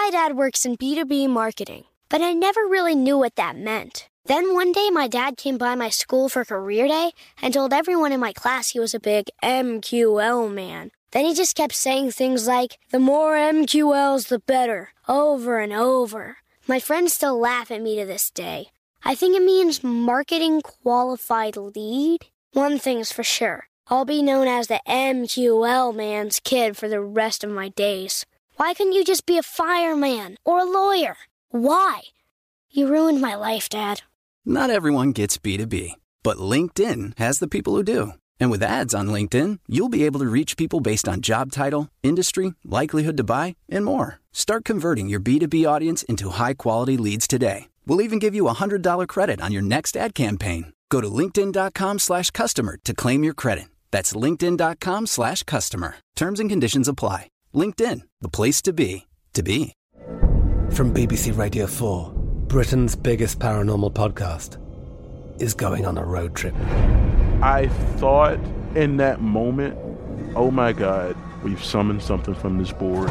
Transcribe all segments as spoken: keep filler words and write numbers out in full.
My dad works in B two B marketing, but I never really knew what that meant. Then one day, my dad came by my school for career day and told everyone in my class he was a big M Q L man. Then he just kept saying things like, the more M Q Ls, the better, over and over. My friends still laugh at me to this day. I think it means marketing qualified lead. One thing's for sure, I'll be known as the M Q L man's kid for the rest of my days. Why couldn't you just be a fireman or a lawyer? Why? You ruined my life, Dad. Not everyone gets B two B, but LinkedIn has the people who do. And with ads on LinkedIn, you'll be able to reach people based on job title, industry, likelihood to buy, and more. Start converting your B two B audience into high-quality leads today. We'll even give you a one hundred dollars credit on your next ad campaign. Go to linkedin.com slash customer to claim your credit. That's linkedin.com slash customer. Terms and conditions apply. LinkedIn, the place to be, to be. From B B C Radio four, Britain's biggest paranormal podcast is going on a road trip. I thought in that moment, oh my God, we've summoned something from this board.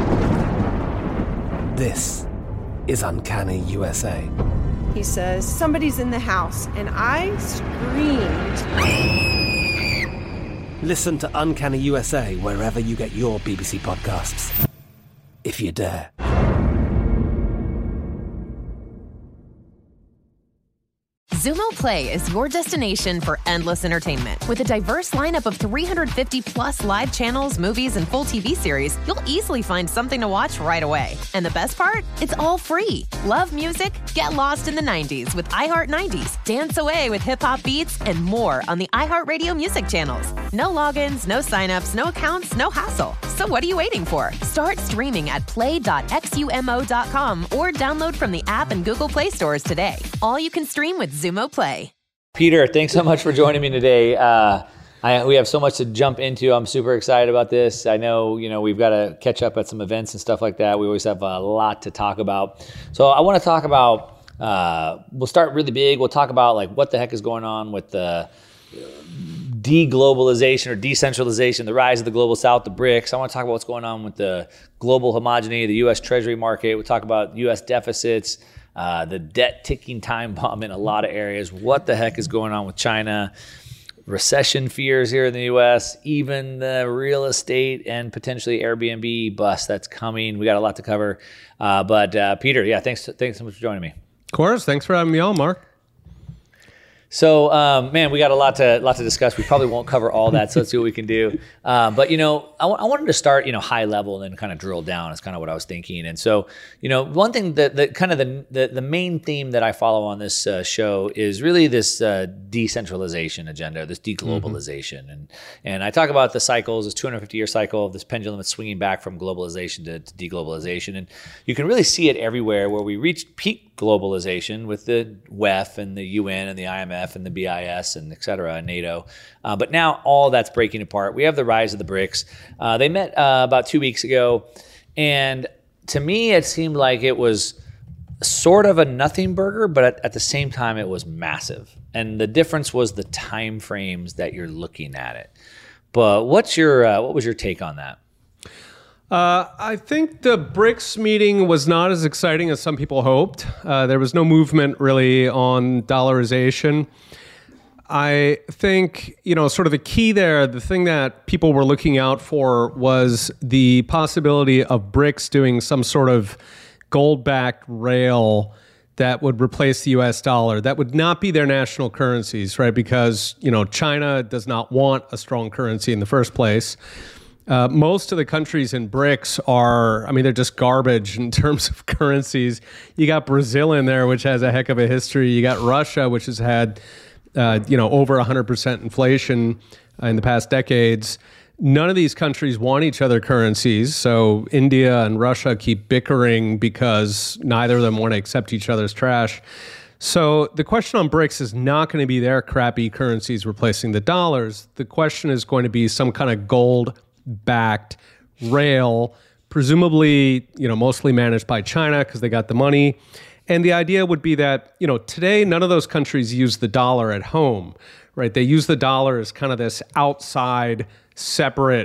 This is Uncanny U S A. He says, somebody's in the house, and I screamed. Listen to Uncanny U S A wherever you get your B B C podcasts, if you dare. Xumo Play is your destination for endless entertainment. With a diverse lineup of three hundred fifty plus live channels, movies, and full T V series, you'll easily find something to watch right away. And the best part? It's all free. Love music? Get lost in the nineties with iHeart nineties, dance away with hip-hop beats, and more on the iHeartRadio music channels. No logins, no signups, no accounts, no hassle. So what are you waiting for? Start streaming at play dot xumo dot com or download from the app and Google Play stores today. All you can stream with Xumo Play. Peter, thanks so much for joining me today. Uh, I, we have so much to jump into. I'm super excited about this. I know, you know, we've got to catch up at some events and stuff like that. We always have a lot to talk about. So I want to talk about, uh, we'll start really big. We'll talk about like what the heck is going on with the de-globalization or decentralization, the rise of the global south, the BRICS. I want to talk about what's going on with the global homogeneity, the U S Treasury market. We'll talk about U S deficits, Uh, the debt ticking time bomb in a lot of areas. What the heck is going on with China? Recession fears here in the U S, even the real estate and potentially Airbnb bust that's coming. We got a lot to cover. Uh, but uh, Peter, yeah, thanks, thanks so much for joining me. Of course. Thanks for having me on, Mark. So, um, man, we got a lot to lot to discuss. We probably won't cover all that, so let's see what we can do. Uh, but, you know, I, w- I wanted to start, you know, high level and then kind of drill down is kind of what I was thinking. And so, you know, one thing that, that kind of the, the the main theme that I follow on this uh, show is really this uh, decentralization agenda, this deglobalization. Mm-hmm. And and I talk about the cycles, this two hundred fifty year cycle of this pendulum that's swinging back from globalization to, to deglobalization. And you can really see it everywhere where we reached peak globalization with the W E F and the U N and the I M F and the B I S and et cetera, and NATO. Uh, but now all that's breaking apart. We have the rise of the BRICS. Uh, they met uh, about two weeks ago. And to me, it seemed like it was sort of a nothing burger, but at, at the same time, it was massive. And the difference was the time frames that you're looking at it. But what's your uh, what was your take on that? Uh, I think the BRICS meeting was not as exciting as some people hoped. Uh, there was no movement really on dollarization. I think, you know, sort of the key there, the thing that people were looking out for was the possibility of BRICS doing some sort of gold-backed rail that would replace the U S dollar. That would not be their national currencies, right? Because, you know, China does not want a strong currency in the first place. Uh, most of the countries in BRICS are, I mean, they're just garbage in terms of currencies. You got Brazil in there, which has a heck of a history. You got Russia, which has had, uh, you know, over one hundred percent inflation uh, in the past decades. None of these countries want each other currencies. So India and Russia keep bickering because neither of them want to accept each other's trash. So the question on BRICS is not going to be their crappy currencies replacing the dollars. The question is going to be some kind of gold backed rail, presumably, you know, mostly managed by China because they got the money. And the idea would be that, you know, today none of those countries use the dollar at home, right? They use the dollar as kind of this outside, separate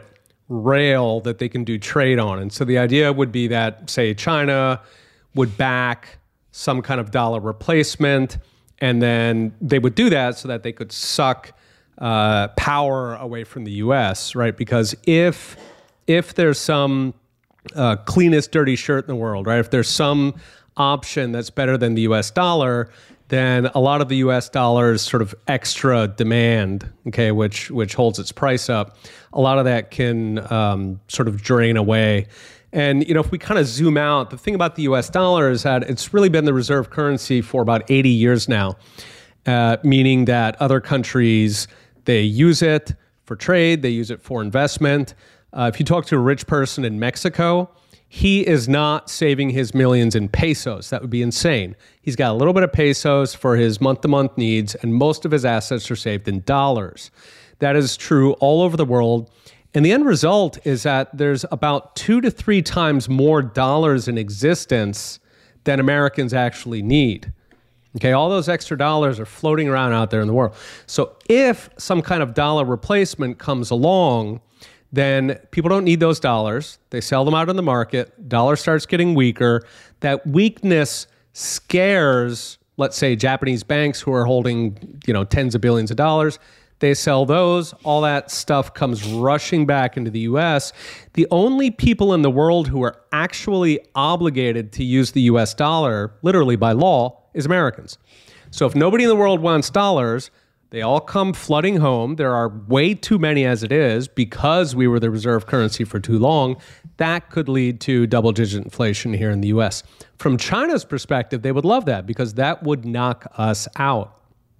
rail that they can do trade on. And so the idea would be that, say, China would back some kind of dollar replacement, and then they would do that so that they could suck uh, power away from the U S, right? Because if if there's some uh, cleanest dirty shirt in the world, right? If there's some option that's better than the U S dollar, then a lot of the U S dollar's sort of extra demand, okay, which which holds its price up, a lot of that can um, sort of drain away. And, you know, if we kind of zoom out, the thing about the U S dollar is that it's really been the reserve currency for about eighty years now, uh, meaning that other countries, they use it for trade, they use it for investment. Uh, if you talk to a rich person in Mexico, he is not saving his millions in pesos. That would be insane. He's got a little bit of pesos for his month-to-month needs, and most of his assets are saved in dollars. That is true all over the world. And the end result is that there's about two to three times more dollars in existence than Americans actually need. Okay, all those extra dollars are floating around out there in the world. So if some kind of dollar replacement comes along, then people don't need those dollars. They sell them out in the market. Dollar starts getting weaker. That weakness scares, let's say, Japanese banks who are holding, you know, tens of billions of dollars. They sell those. All that stuff comes rushing back into the U S. The only people in the world who are actually obligated to use the U S dollar, literally by law, is Americans. So if nobody in the world wants dollars, they all come flooding home. There are way too many as it is because we were the reserve currency for too long. That could lead to double-digit inflation here in the U S. From China's perspective, they would love that because that would knock us out.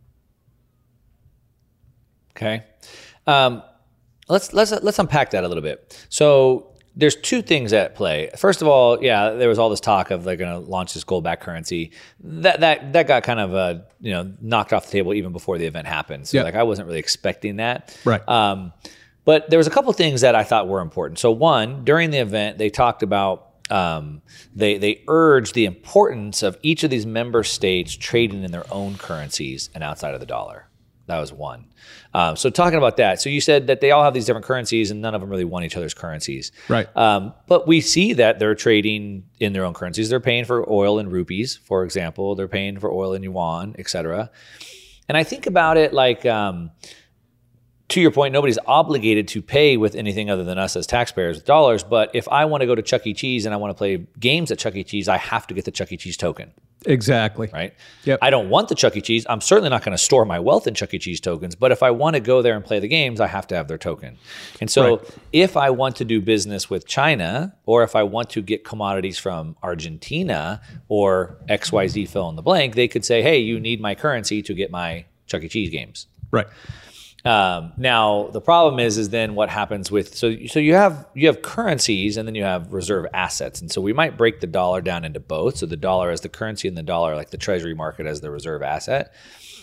Okay, um, let's let's let's unpack that a little bit. So there's two things at play. First of all, yeah, there was all this talk of they're going to launch this gold-backed currency. That that that got kind of uh, you know knocked off the table even before the event happened. So yep. like I wasn't really expecting that. Right. Um, but there was a couple things that I thought were important. So one, during the event, they talked about um, they they urged the importance of each of these member states trading in their own currencies and outside of the dollar. That was one. Um, so talking about that, so you said that they all have these different currencies and none of them really want each other's currencies. Right. Um, but we see that they're trading in their own currencies. They're paying for oil in rupees, for example. They're paying for oil in yuan, et cetera. And I think about it like, um, to your point, nobody's obligated to pay with anything other than us as taxpayers with dollars. But if I want to go to Chuck E. Cheese and I want to play games at Chuck E. Cheese, I have to get the Chuck E. Cheese token. Exactly. Right? Yep. I don't want the Chuck E. Cheese. I'm certainly not going to store my wealth in Chuck E. Cheese tokens, but if I want to go there and play the games, I have to have their token. And so right. if I want to do business with China, or if I want to get commodities from Argentina or X Y Z fill in the blank, they could say, hey, you need my currency to get my Chuck E. Cheese games. Right. Um, now the problem is, is then what happens with, so, so you have, you have currencies and then you have reserve assets. And so we might break the dollar down into both. So the dollar as the currency and the dollar, like the treasury market as the reserve asset.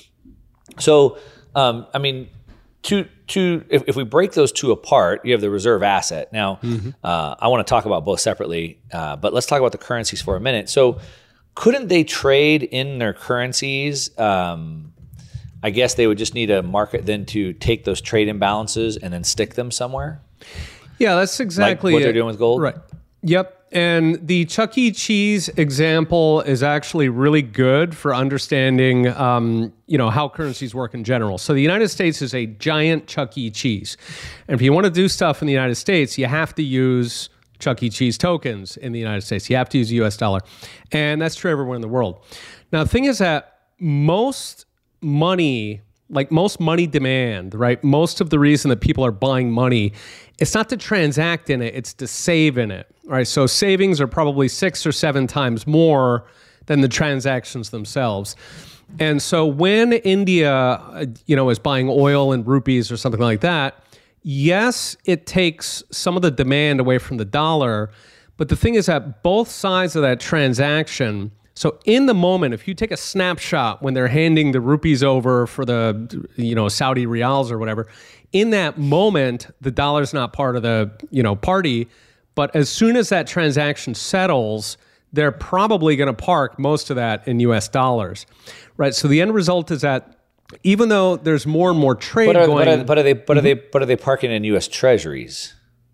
So, um, I mean, to, to, if, if we break those two apart, you have the reserve asset. Now, mm-hmm. uh, I want to talk about both separately, uh, but let's talk about the currencies for a minute. So couldn't they trade in their currencies, um, I guess they would just need a market then to take those trade imbalances and then stick them somewhere? Yeah, that's exactly like what it. they're doing with gold? Right. Yep. And the Chuck E. Cheese example is actually really good for understanding, um, you know, how currencies work in general. So the United States is a giant Chuck E. Cheese. And if you want to do stuff in the United States, you have to use Chuck E. Cheese tokens in the United States. You have to use the U S dollar. And that's true everywhere in the world. Now, the thing is that most money, like most money demand, right? Most of the reason that people are buying money, it's not to transact in it, it's to save in it, right? So savings are probably six or seven times more than the transactions themselves. And so when India, you know, is buying oil in rupees or something like that, yes, it takes some of the demand away from the dollar. But the thing is that both sides of that transaction, so in the moment, if you take a snapshot when they're handing the rupees over for the, you know, Saudi riyals or whatever, in that moment, the dollar's not part of the, you know, party. But as soon as that transaction settles, they're probably going to park most of that in U S dollars, right? So the end result is that even though there's more and more trade but are, going, but are, but are they, but mm-hmm. are they, but are they parking in U S treasuries?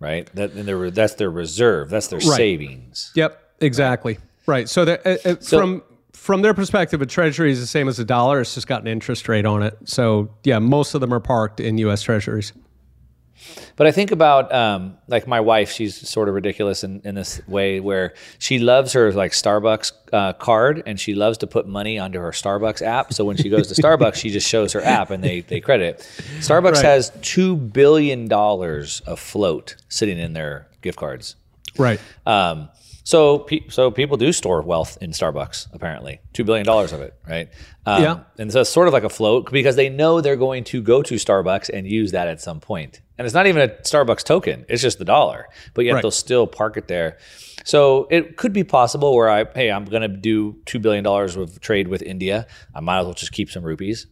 right? That and their, that's their reserve. That's their Right. savings. Yep, exactly. Right. So, that, uh, uh, So- from from their perspective, a treasury is the same as a dollar. It's just got an interest rate on it. So, yeah, most of them are parked in U S treasuries. But I think about um, like my wife. She's sort of ridiculous in, in this way where she loves her like Starbucks uh, card, and she loves to put money onto her Starbucks app. So when she goes to Starbucks, she just shows her app, and they they credit it. Starbucks Right. has two billion dollars of float sitting in their gift cards. Right. Um, so pe- so people do store wealth in Starbucks. Apparently, two billion dollars of it, right? Um, Yeah. And so it's sort of like a float because they know they're going to go to Starbucks and use that at some point. And it's not even a Starbucks token; it's just the dollar. But yet Right. they'll still park it there. So it could be possible where I, hey, I'm going to do two billion dollars of trade with India. I might as well just keep some rupees.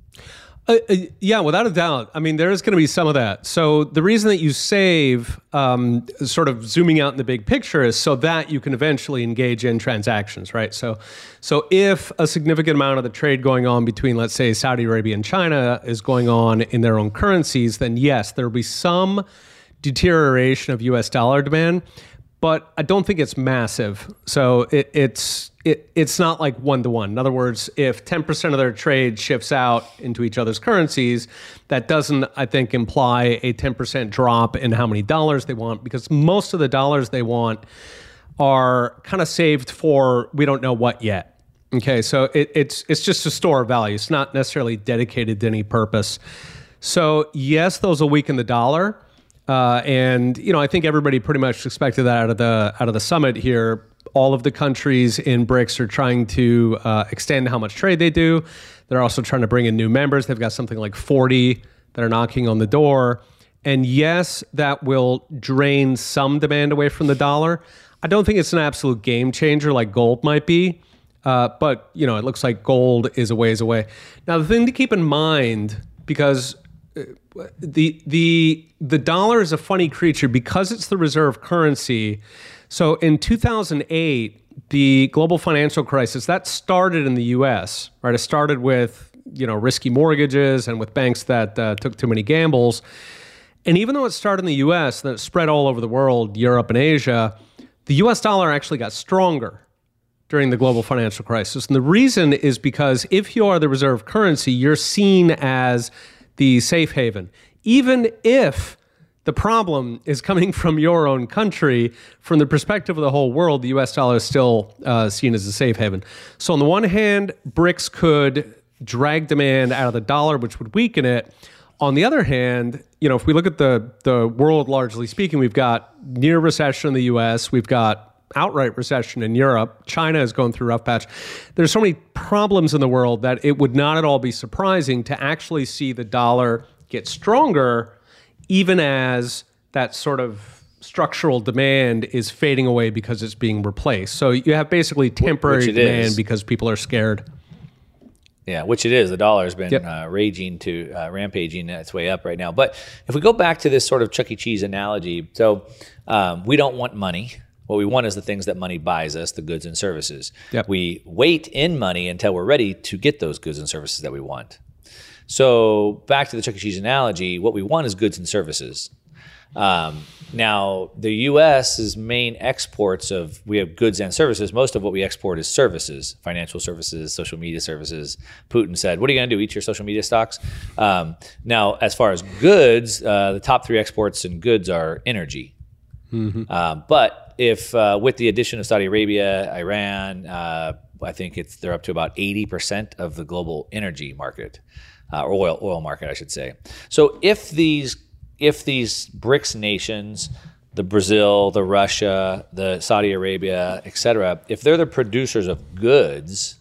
Uh, uh, yeah, without a doubt. I mean, there is going to be some of that. So the reason that you save, um, sort of zooming out in the big picture, is so that you can eventually engage in transactions, right? So, so if a significant amount of the trade going on between, let's say, Saudi Arabia and China is going on in their own currencies, then yes, there will be some deterioration of U S dollar demand, but I don't think it's massive. So it, it's it, it's not like one to one. In other words, if ten percent of their trade shifts out into each other's currencies, that doesn't, I think, imply a ten percent drop in how many dollars they want, because most of the dollars they want are kind of saved for we don't know what yet. Okay, so it, it's it's just a store of value. It's not necessarily dedicated to any purpose. So yes, those will weaken the dollar. Uh, and you know, I think everybody pretty much expected that out of the out of the summit here. All of the countries in BRICS are trying to uh, extend how much trade they do. They're also trying to bring in new members. They've got something like forty that are knocking on the door. And yes, that will drain some demand away from the dollar. I don't think it's an absolute game changer like gold might be. Uh, but you know, it looks like gold is a ways away. Now, the thing to keep in mind, because the the the dollar is a funny creature because it's the reserve currency. So in two thousand eight, the global financial crisis that started in the U S, right? It started with you know risky mortgages and with banks that uh, took too many gambles. And even though it started in the U S, then it spread all over the world, Europe and Asia, the U S dollar actually got stronger during the global financial crisis. And the reason is because if you are the reserve currency, you're seen as the safe haven. Even if the problem is coming from your own country, from the perspective of the whole world, the U S dollar is still uh, seen as a safe haven. So on the one hand, BRICS could drag demand out of the dollar, which would weaken it. On the other hand, you know, if we look at the, the world, largely speaking, we've got near recession in the U S, we've got outright recession in Europe. China is going through a rough patch. There's so many problems in the world that it would not at all be surprising to actually see the dollar get stronger, even as that sort of structural demand is fading away because it's being replaced. So you have basically temporary demand is. because people are scared. Yeah, which it is. The dollar has been Yep. uh, raging to uh, rampaging its way up right now. But if we go back to this sort of Chuck E. Cheese analogy, so um, we don't want money. What we want is the things that money buys us, the goods and services. Yep. We wait in money until we're ready to get those goods and services that we want. So back to the Chuck E. Cheese analogy, what we want is goods and services. Um, now, the U S's main exports of, we have goods and services. Most of what we export is services, financial services, social media services. Putin said, what are you going to do, eat your social media stocks? Um, now, as far as goods, uh, the top three exports in goods are energy. Mm-hmm. Um, but if uh, with the addition of Saudi Arabia, Iran, uh, I think it's they're up to about eighty percent of the global energy market, uh, or oil oil market, I should say. So if these if these BRICS nations, the Brazil, the Russia, the Saudi Arabia, et cetera, if they're the producers of goods,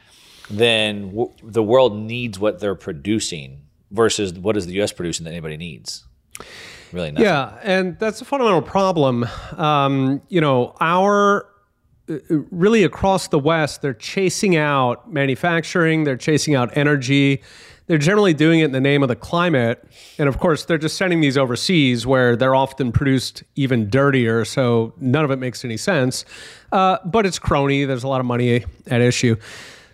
then w- the world needs what they're producing versus what is the U S producing that anybody needs. Really nothing. Yeah, and that's a fundamental problem. Um, you know, our really across the West, they're chasing out manufacturing, they're chasing out energy. They're generally doing it in the name of the climate. And of course, they're just sending these overseas where they're often produced even dirtier. So none of it makes any sense. Uh, but it's crony. There's a lot of money at issue.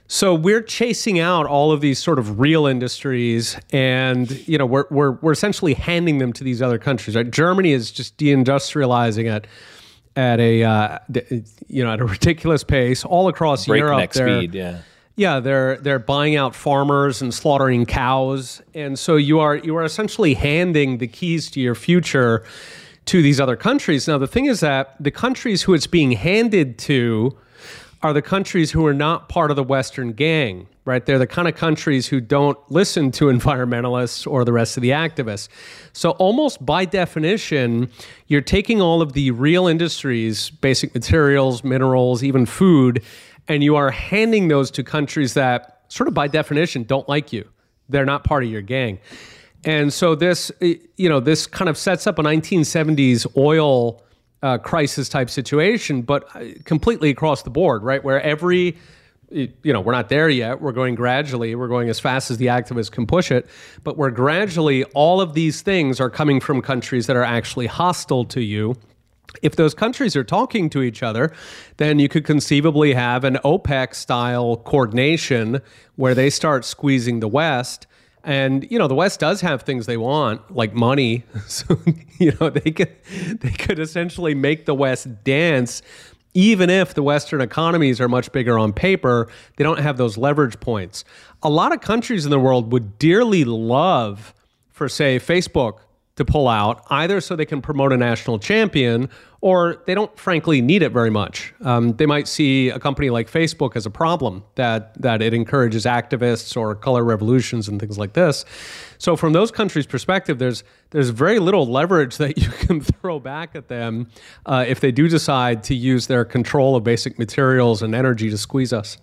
So we're chasing out all of these sort of real industries, and you know we're we're we're essentially handing them to these other countries. Right? Germany is just deindustrializing at at a uh, you know at a ridiculous pace all across Breakneck Europe. They're, speed, yeah. Yeah, they're they're buying out farmers and slaughtering cows, and so you are you are essentially handing the keys to your future to these other countries. Now the thing is that the countries who it's being handed to are the countries who are not part of the Western gang, right? They're the kind of countries who don't listen to environmentalists or the rest of the activists. So almost by definition, you're taking all of the real industries, basic materials, minerals, even food, and you are handing those to countries that sort of by definition don't like you. They're not part of your gang. And so this, you know, this kind of sets up a nineteen seventies oil Uh, crisis type situation, but completely across the board, right? Where every, you know, we're not there yet. We're going gradually. We're going as fast as the activists can push it. But we're gradually, all of these things are coming from countries that are actually hostile to you. If those countries are talking to each other, then you could conceivably have an OPEC-style coordination where they start squeezing the West. And, you know, the West does have things they want, like money. So, you know, they could they could essentially make the West dance. Even if the Western economies are much bigger on paper, they don't have those leverage points. A lot of countries in the world would dearly love for, say, Facebook to pull out, either so they can promote a national champion, or they don't frankly need it very much. Um, they might see a company like Facebook as a problem, that that it encourages activists or color revolutions and things like this. So from those countries' perspective, there's there's very little leverage that you can throw back at them uh, if they do decide to use their control of basic materials and energy to squeeze us.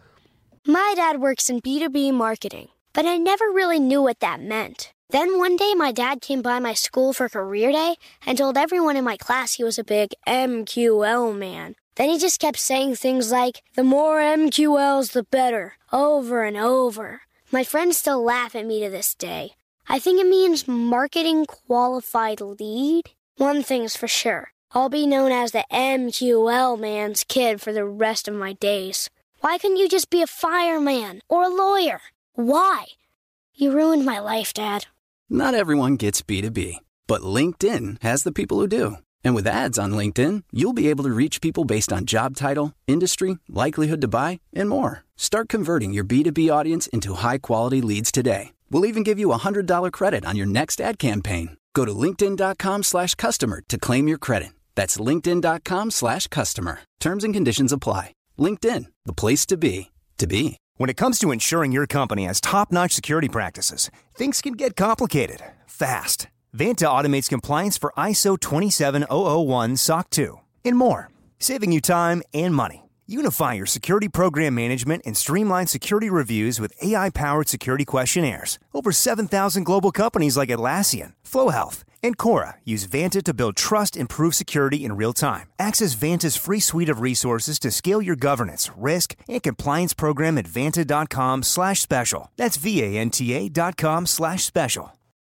My dad works in B two B marketing, but I never really knew what that meant. Then one day my dad came by my school for career day and told everyone in my class he was a big M Q L man. Then he just kept saying things like, the more M Q Ls, the better, over and over. My friends still laugh at me to this day. I think it means marketing qualified lead. One thing's for sure, I'll be known as the M Q L man's kid for the rest of my days. Why couldn't you just be a fireman or a lawyer? Why? You ruined my life, Dad. Not everyone gets B two B, but LinkedIn has the people who do. And with ads on LinkedIn, you'll be able to reach people based on job title, industry, likelihood to buy, and more. Start converting your B two B audience into high-quality leads today. We'll even give you a one hundred dollars credit on your next ad campaign. Go to linkedin.com slash customer to claim your credit. That's linkedin.com slash customer. Terms and conditions apply. LinkedIn, the place to be, to be. When it comes to ensuring your company has top-notch security practices, things can get complicated fast. Vanta automates compliance for I S O twenty-seven thousand one S O C two and more, saving you time and money. Unify your security program management and streamline security reviews with A I-powered security questionnaires. Over seven thousand global companies like Atlassian, FlowHealth, and Cora use Vanta to build trust and prove security in real time. Access Vanta's free suite of resources to scale your governance, risk, and compliance program at vanta.com slash special. That's V-A-N-T-A dot com slash special.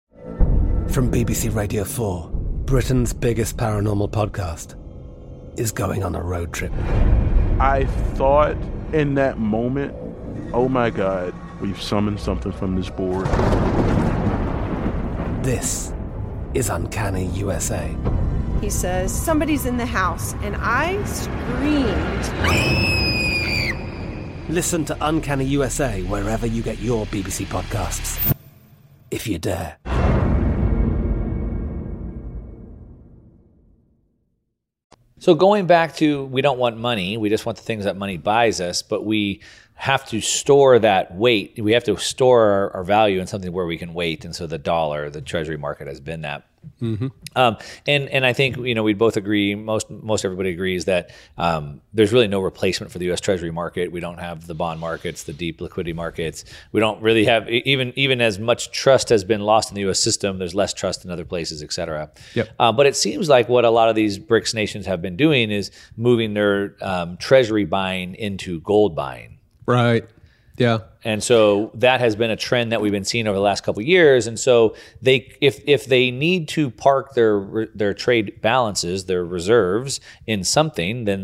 From B B C Radio four, Britain's biggest paranormal podcast is going on a road trip. I thought in that moment, oh my God, we've summoned something from this board. This is Uncanny U S A. He says, somebody's in the house, and I screamed. Listen to Uncanny U S A wherever you get your B B C podcasts, if you dare. So going back to, we don't want money, we just want the things that money buys us, but we have to store that weight. We have to store our, our value in something where we can wait. And so the dollar, the treasury market has been that. Mm-hmm. Um, and and I think, you know, we both agree, most most everybody agrees that um, there's really no replacement for the U S Treasury market. We don't have the bond markets, the deep liquidity markets. We don't really have, even even as much trust has been lost in the U S system, there's less trust in other places, et cetera. Yep. Uh, but it seems like what a lot of these BRICS nations have been doing is moving their um, treasury buying into gold buying. Right. Yeah. And so that has been a trend that we've been seeing over the last couple of years. And so they, if if they need to park their their trade balances, their reserves in something, then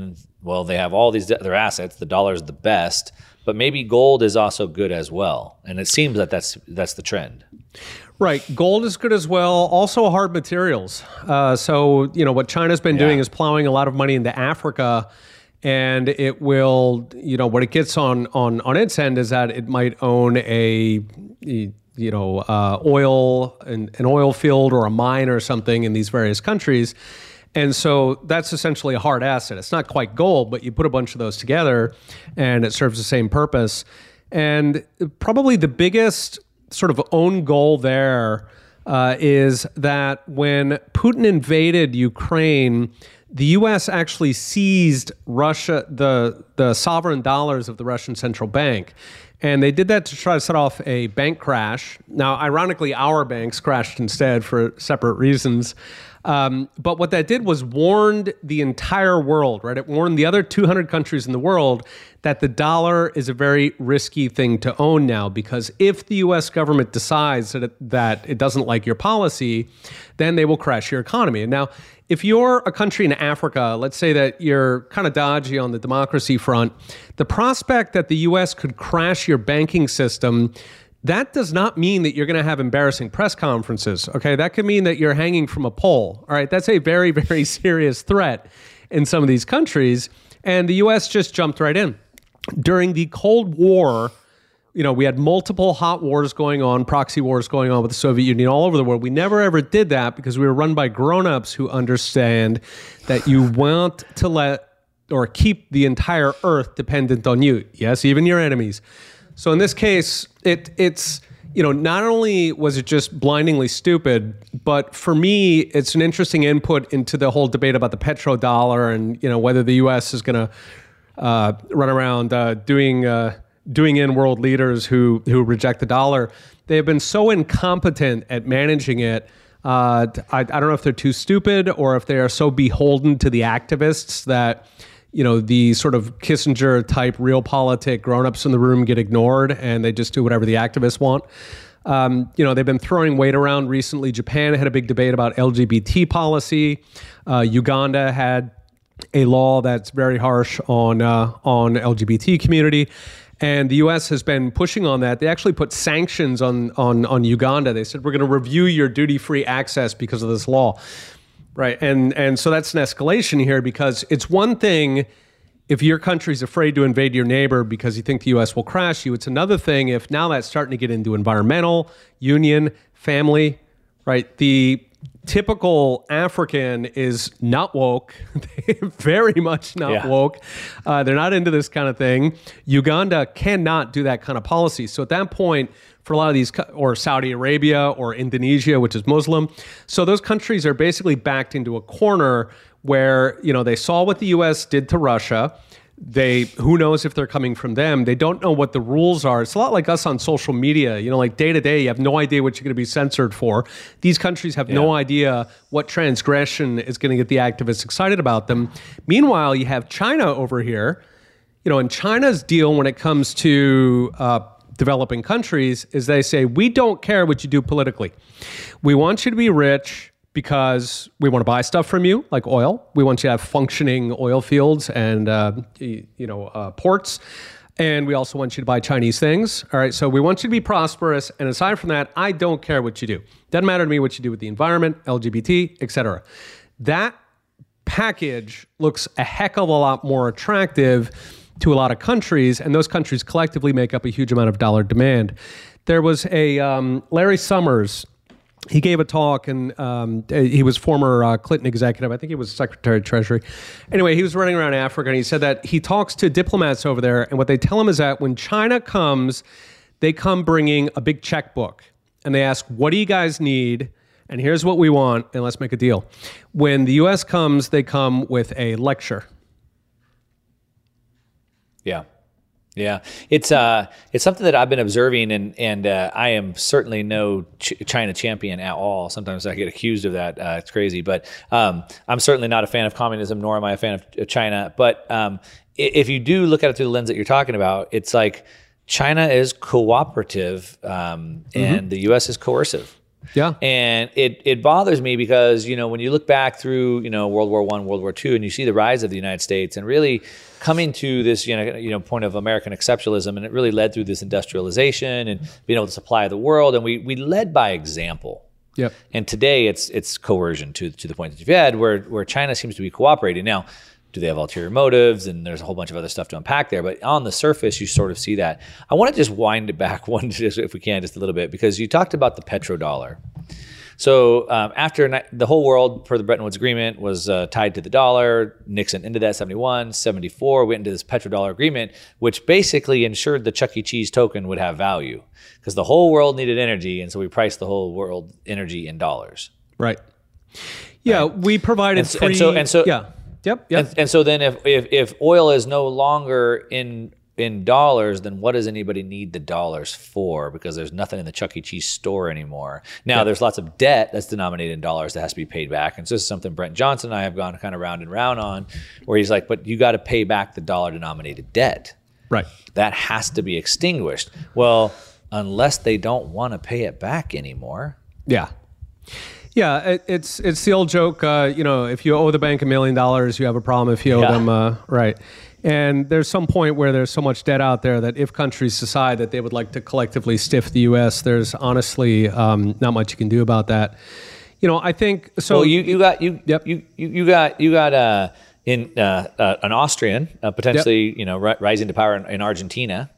well, they have all these other assets. The dollar is the best, but maybe gold is also good as well. And it seems that that's that's the trend. Right. Gold is good as well. Also hard materials. Uh, so, you know, what China's been yeah. doing is plowing a lot of money into Africa. And it will, you know, what it gets on on, on its end is that it might own a, you know, uh, oil, an, an oil field or a mine or something in these various countries. And so that's essentially a hard asset. It's not quite gold, but you put a bunch of those together and it serves the same purpose. And probably the biggest sort of own goal there uh, is that when Putin invaded Ukraine, the U S actually seized Russia, the, the sovereign dollars of the Russian central bank. And they did that to try to set off a bank crash. Now, ironically, our banks crashed instead for separate reasons. Um, but what that did was warned the entire world, right? It warned the other two hundred countries in the world that the dollar is a very risky thing to own now, because if the U S government decides that it, that it doesn't like your policy, then they will crash your economy. And now, if you're a country in Africa, let's say that you're kind of dodgy on the democracy front, the prospect that the U S could crash your banking system, that does not mean that you're going to have embarrassing press conferences, okay? That could mean that you're hanging from a pole, all right? That's a very, very serious threat in some of these countries, and the U S just jumped right in. During the Cold War, you know, we had multiple hot wars going on, proxy wars going on with the Soviet Union all over the world. We never ever did that because we were run by grown-ups who understand that you want to let or keep the entire earth dependent on you. Yes, even your enemies. So in this case, it it's, you know, not only was it just blindingly stupid, but for me, it's an interesting input into the whole debate about the petrodollar and, you know, whether the U S is going to uh, run around uh, doing uh, doing in world leaders who who reject the dollar. They have been so incompetent at managing it. Uh, I, I don't know if they're too stupid or if they are so beholden to the activists that, you know, the sort of Kissinger type realpolitik grown-ups in the room get ignored and they just do whatever the activists want. Um, you know, they've been throwing weight around recently. Japan had a big debate about L G B T policy. Uh, Uganda had a law that's very harsh on uh, on L G B T community. And the U S has been pushing on that. They actually put sanctions on on, on Uganda. They said, we're going to review your duty-free access because of this law. Right. And and so that's an escalation here, because it's one thing if your country's afraid to invade your neighbor because you think the U S will crash you. It's another thing if now that's starting to get into environmental, union, family, right? The typical African is not woke. They're very much not yeah. woke. Uh, they're not into this kind of thing. Uganda cannot do that kind of policy. So at that point, for a lot of these, or Saudi Arabia or Indonesia, which is Muslim. So those countries are basically backed into a corner where, you know, they saw what the U S did to Russia. They, who knows if they're coming from them. They don't know what the rules are. It's a lot like us on social media. You know, like day to day, you have no idea what you're going to be censored for. These countries have yeah. no idea what transgression is going to get the activists excited about them. Meanwhile, you have China over here. You know, and China's deal when it comes to uh, developing countries is they say, we don't care what you do politically. We want you to be rich because we want to buy stuff from you, like oil. We want you to have functioning oil fields and uh, you know uh, ports. And we also want you to buy Chinese things. All right, so we want you to be prosperous. And aside from that, I don't care what you do. Doesn't matter to me what you do with the environment, L G B T, et cetera. That package looks a heck of a lot more attractive to a lot of countries, and those countries collectively make up a huge amount of dollar demand. There was a um, Larry Summers. He gave a talk, and um, he was former uh, Clinton executive. I think he was Secretary of Treasury. Anyway, he was running around Africa, and he said that he talks to diplomats over there, and what they tell him is that when China comes, they come bringing a big checkbook, and they ask, what do you guys need? And here's what we want, and let's make a deal. When the U S comes, they come with a lecture. Yeah. Yeah, it's uh, it's something that I've been observing, and and uh, I am certainly no Ch- China champion at all. Sometimes I get accused of that. Uh, it's crazy, but um, I'm certainly not a fan of communism, nor am I a fan of China. But um, if you do look at it through the lens that you're talking about, it's like China is cooperative, um, and mm-hmm. the U S is coercive. Yeah. And it it bothers me because, you know, when you look back through, you know, World War One, World War Two, and you see the rise of the United States and really coming to this, you know, you know, point of American exceptionalism, and it really led through this industrialization and being able to supply the world. And we we led by example. Yep. And today it's it's coercion to to the point that you've had where where China seems to be cooperating. Now, do they have ulterior motives? And there's a whole bunch of other stuff to unpack there. But on the surface, you sort of see that. I want to just wind it back one, just if we can, just a little bit, because you talked about the petrodollar. So um, after the whole world, per the Bretton Woods Agreement, was uh, tied to the dollar, Nixon into that seventy-one, seventy-four, went into this petrodollar agreement, which basically ensured the Chuck E. Cheese token would have value because the whole world needed energy. And so we priced the whole world energy in dollars. Right. Yeah, right. we provided and, free... And so, and so, yeah. Yep. Yep. And, and so then if, if if oil is no longer in in dollars, then what does anybody need the dollars for? Because there's nothing in the Chuck E. Cheese store anymore. Now, yep. there's lots of debt that's denominated in dollars that has to be paid back. And so this is something Brent Johnson and I have gone kind of round and round on, where he's like, but you got to pay back the dollar denominated debt. Right. That has to be extinguished. Well, unless they don't want to pay it back anymore. Yeah. Yeah, it, it's it's the old joke, uh, you know, if you owe the bank a million dollars, you have a problem. If you owe yeah. them, uh, right. And there's some point where there's so much debt out there that if countries decide that they would like to collectively stiff the U S, there's honestly um, not much you can do about that. You know, I think so. Well, you you got you yep. you you, you got you got uh, in uh, uh, an Austrian uh, potentially yep. you know ri- rising to power in, in Argentina.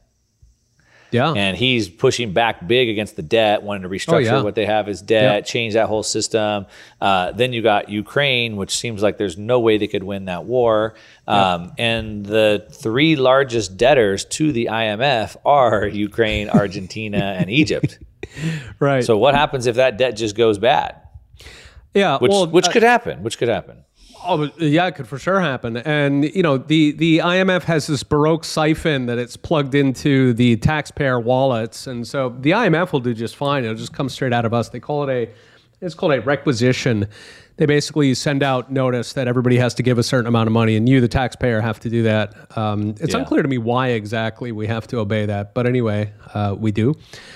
Yeah. And he's pushing back big against the debt, wanting to restructure oh, yeah. what they have as debt, yeah. change that whole system. Uh, then you got Ukraine, which seems like there's no way they could win that war. Um, yeah. And the three largest debtors to the I M F are Ukraine, Argentina, and Egypt. Right. So what happens if that debt just goes bad? Yeah. Which, well, which uh, could happen? Which could happen? Oh, yeah, it could for sure happen. And, you know, the, the I M F has this Baroque siphon that it's plugged into the taxpayer wallets. And so the I M F will do just fine. It'll just come straight out of us. They call it a, it's called a requisition. They basically send out notice that everybody has to give a certain amount of money, and you, the taxpayer, have to do that. Um, it's yeah. unclear to me why exactly we have to obey that. But anyway, uh, we do.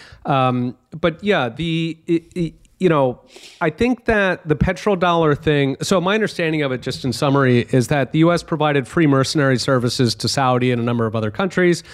Um, but yeah, the... It, it, You know, I think that the petrodollar thing, so my understanding of it, just in summary, is that the U S provided free mercenary services to Saudi and a number of other countries,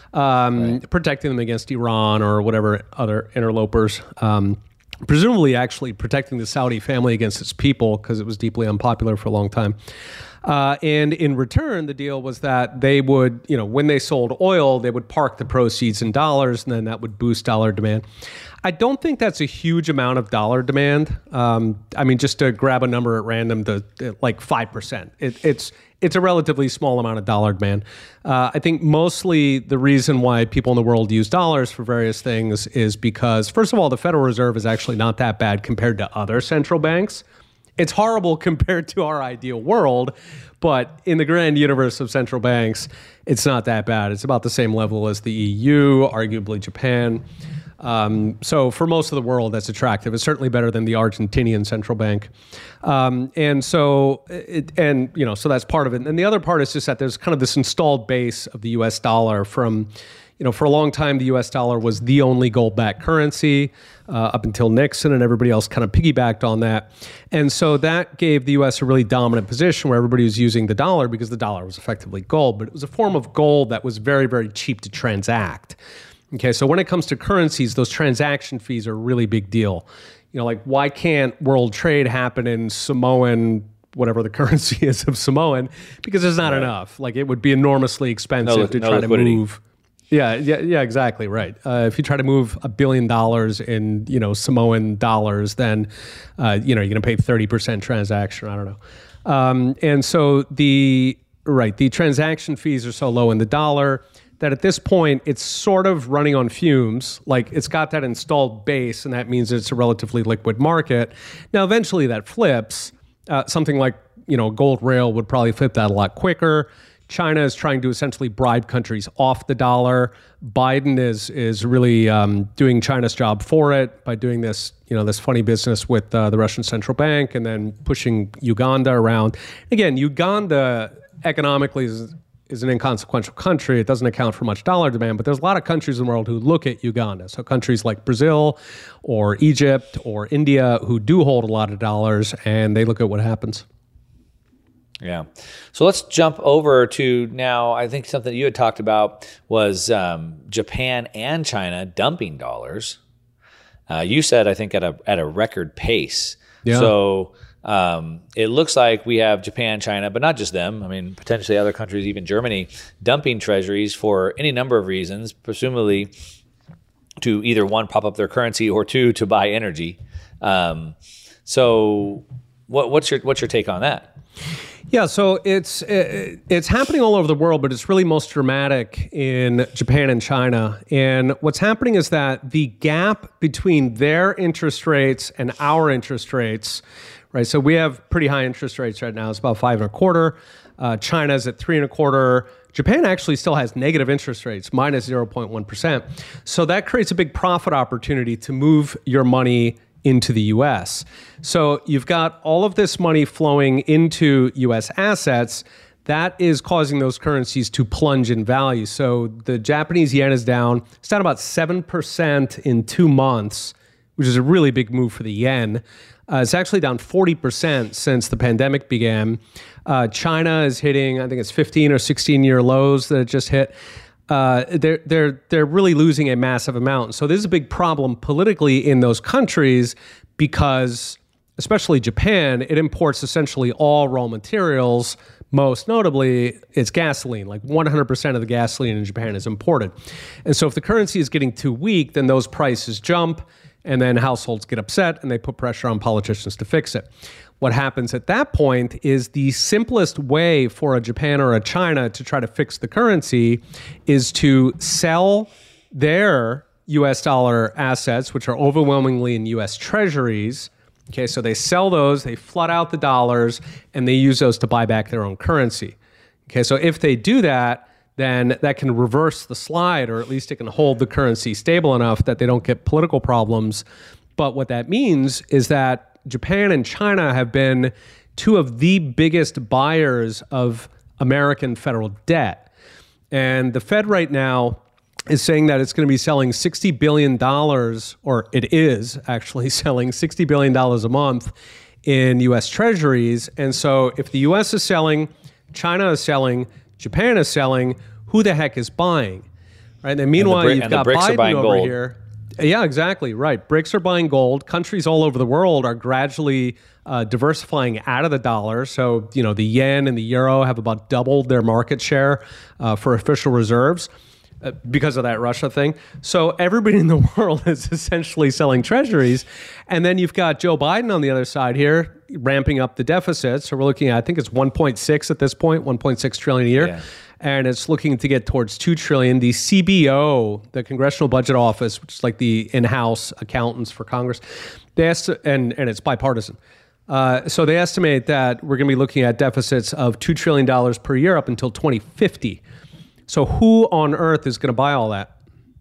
um, right. protecting them against Iran or whatever other interlopers, um, presumably actually protecting the Saudi family against its people because it was deeply unpopular for a long time. Uh, and in return, the deal was that they would, you know, when they sold oil, they would park the proceeds in dollars, and then that would boost dollar demand. I don't think that's a huge amount of dollar demand. Um, I mean, just to grab a number at random, to like five percent. It, it's it's a relatively small amount of dollar demand. Uh, I think mostly the reason why people in the world use dollars for various things is because, first of all, the Federal Reserve is actually not that bad compared to other central banks. It's horrible compared to our ideal world, but in the grand universe of central banks, it's not that bad. It's about the same level as the E U, arguably Japan. Um, so for most of the world, that's attractive. It's certainly better than the Argentinian central bank. Um, and so, it, and you know, so that's part of it. And the other part is just that there's kind of this installed base of the U S dollar from, you know, for a long time, the U S dollar was the only gold-backed currency uh, up until Nixon, and everybody else kind of piggybacked on that. And so that gave the U S a really dominant position where everybody was using the dollar because the dollar was effectively gold, but it was a form of gold that was very, very cheap to transact. Okay, so when it comes to currencies, those transaction fees are a really big deal. You know, like why can't world trade happen in Samoan, whatever the currency is of Samoan? Because there's not right. enough. Like it would be enormously expensive no, to no try liquidity. to move. Yeah, yeah, yeah, exactly right. Uh, if you try to move a billion dollars in, you know, Samoan dollars, then, uh, you know, you're going to pay thirty percent transaction. I don't know. Um, and so the right, the transaction fees are so low in the dollar that at this point, it's sort of running on fumes. Like it's got that installed base, and that means it's a relatively liquid market. Now, eventually that flips. Uh, something like, you know, gold rail would probably flip that a lot quicker. China is trying to essentially bribe countries off the dollar. Biden is is really um, doing China's job for it by doing this, you know, this funny business with uh, the Russian central bank and then pushing Uganda around. Again, Uganda economically is is an inconsequential country. It doesn't account for much dollar demand, but there's a lot of countries in the world who look at Uganda. So countries like Brazil or Egypt or India who do hold a lot of dollars, and they look at what happens. Yeah. So let's jump over to now, I think something you had talked about was um, Japan and China dumping dollars. Uh, you said, I think, at a at a record pace. Yeah. So um, it looks like we have Japan, China, but not just them. I mean, potentially other countries, even Germany, dumping treasuries for any number of reasons, presumably to either, one, prop up their currency, or two, to buy energy. Um, so what, what's your what's your take on that? Yeah, so it's it's happening all over the world, but it's really most dramatic in Japan and China. And what's happening is that the gap between their interest rates and our interest rates, right? So we have pretty high interest rates right now. It's about five and a quarter. Uh, China's at three and a quarter. Japan actually still has negative interest rates, minus zero point one percent. So that creates a big profit opportunity to move your money into the U S. So you've got all of this money flowing into U S assets. That is causing those currencies to plunge in value. So the Japanese yen is down. It's down about seven percent in two months, which is a really big move for the yen. Uh, it's actually down forty percent since the pandemic began. Uh, China is hitting, I think it's fifteen or sixteen year lows that it just hit. Uh, they're they're they're really losing a massive amount. So this is a big problem politically in those countries because, especially Japan, it imports essentially all raw materials. Most notably, it's gasoline. Like one hundred percent of the gasoline in Japan is imported. And so if the currency is getting too weak, then those prices jump, and then households get upset, and they put pressure on politicians to fix it. What happens at that point is the simplest way for a Japan or a China to try to fix the currency is to sell their U S dollar assets, which are overwhelmingly in U S treasuries. Okay, so they sell those, they flood out the dollars, and they use those to buy back their own currency. Okay, so if they do that, then that can reverse the slide, or at least it can hold the currency stable enough that they don't get political problems. But what that means is that Japan and China have been two of the biggest buyers of American federal debt. And the Fed right now is saying that it's going to be selling sixty billion dollars, or it is actually selling sixty billion dollars a month in U S treasuries. And so if the U S is selling, China is selling, Japan is selling, who the heck is buying? Right? And meanwhile, and the, you've got Biden over gold. here. Yeah, exactly. Right. BRICS are buying gold. Countries all over the world are gradually uh, diversifying out of the dollar. So, you know, the yen and the euro have about doubled their market share uh, for official reserves uh, because of that Russia thing. So everybody in the world is essentially selling treasuries. And then you've got Joe Biden on the other side here ramping up the deficit. So we're looking at, I think it's one point six at this point, one point six trillion a year. Yeah. And it's looking to get towards two trillion dollars. The C B O, the Congressional Budget Office, which is like the in-house accountants for Congress, they esti- and, and it's bipartisan. Uh, so they estimate that we're going to be looking at deficits of two trillion dollars per year up until twenty fifty. So who on earth is going to buy all that?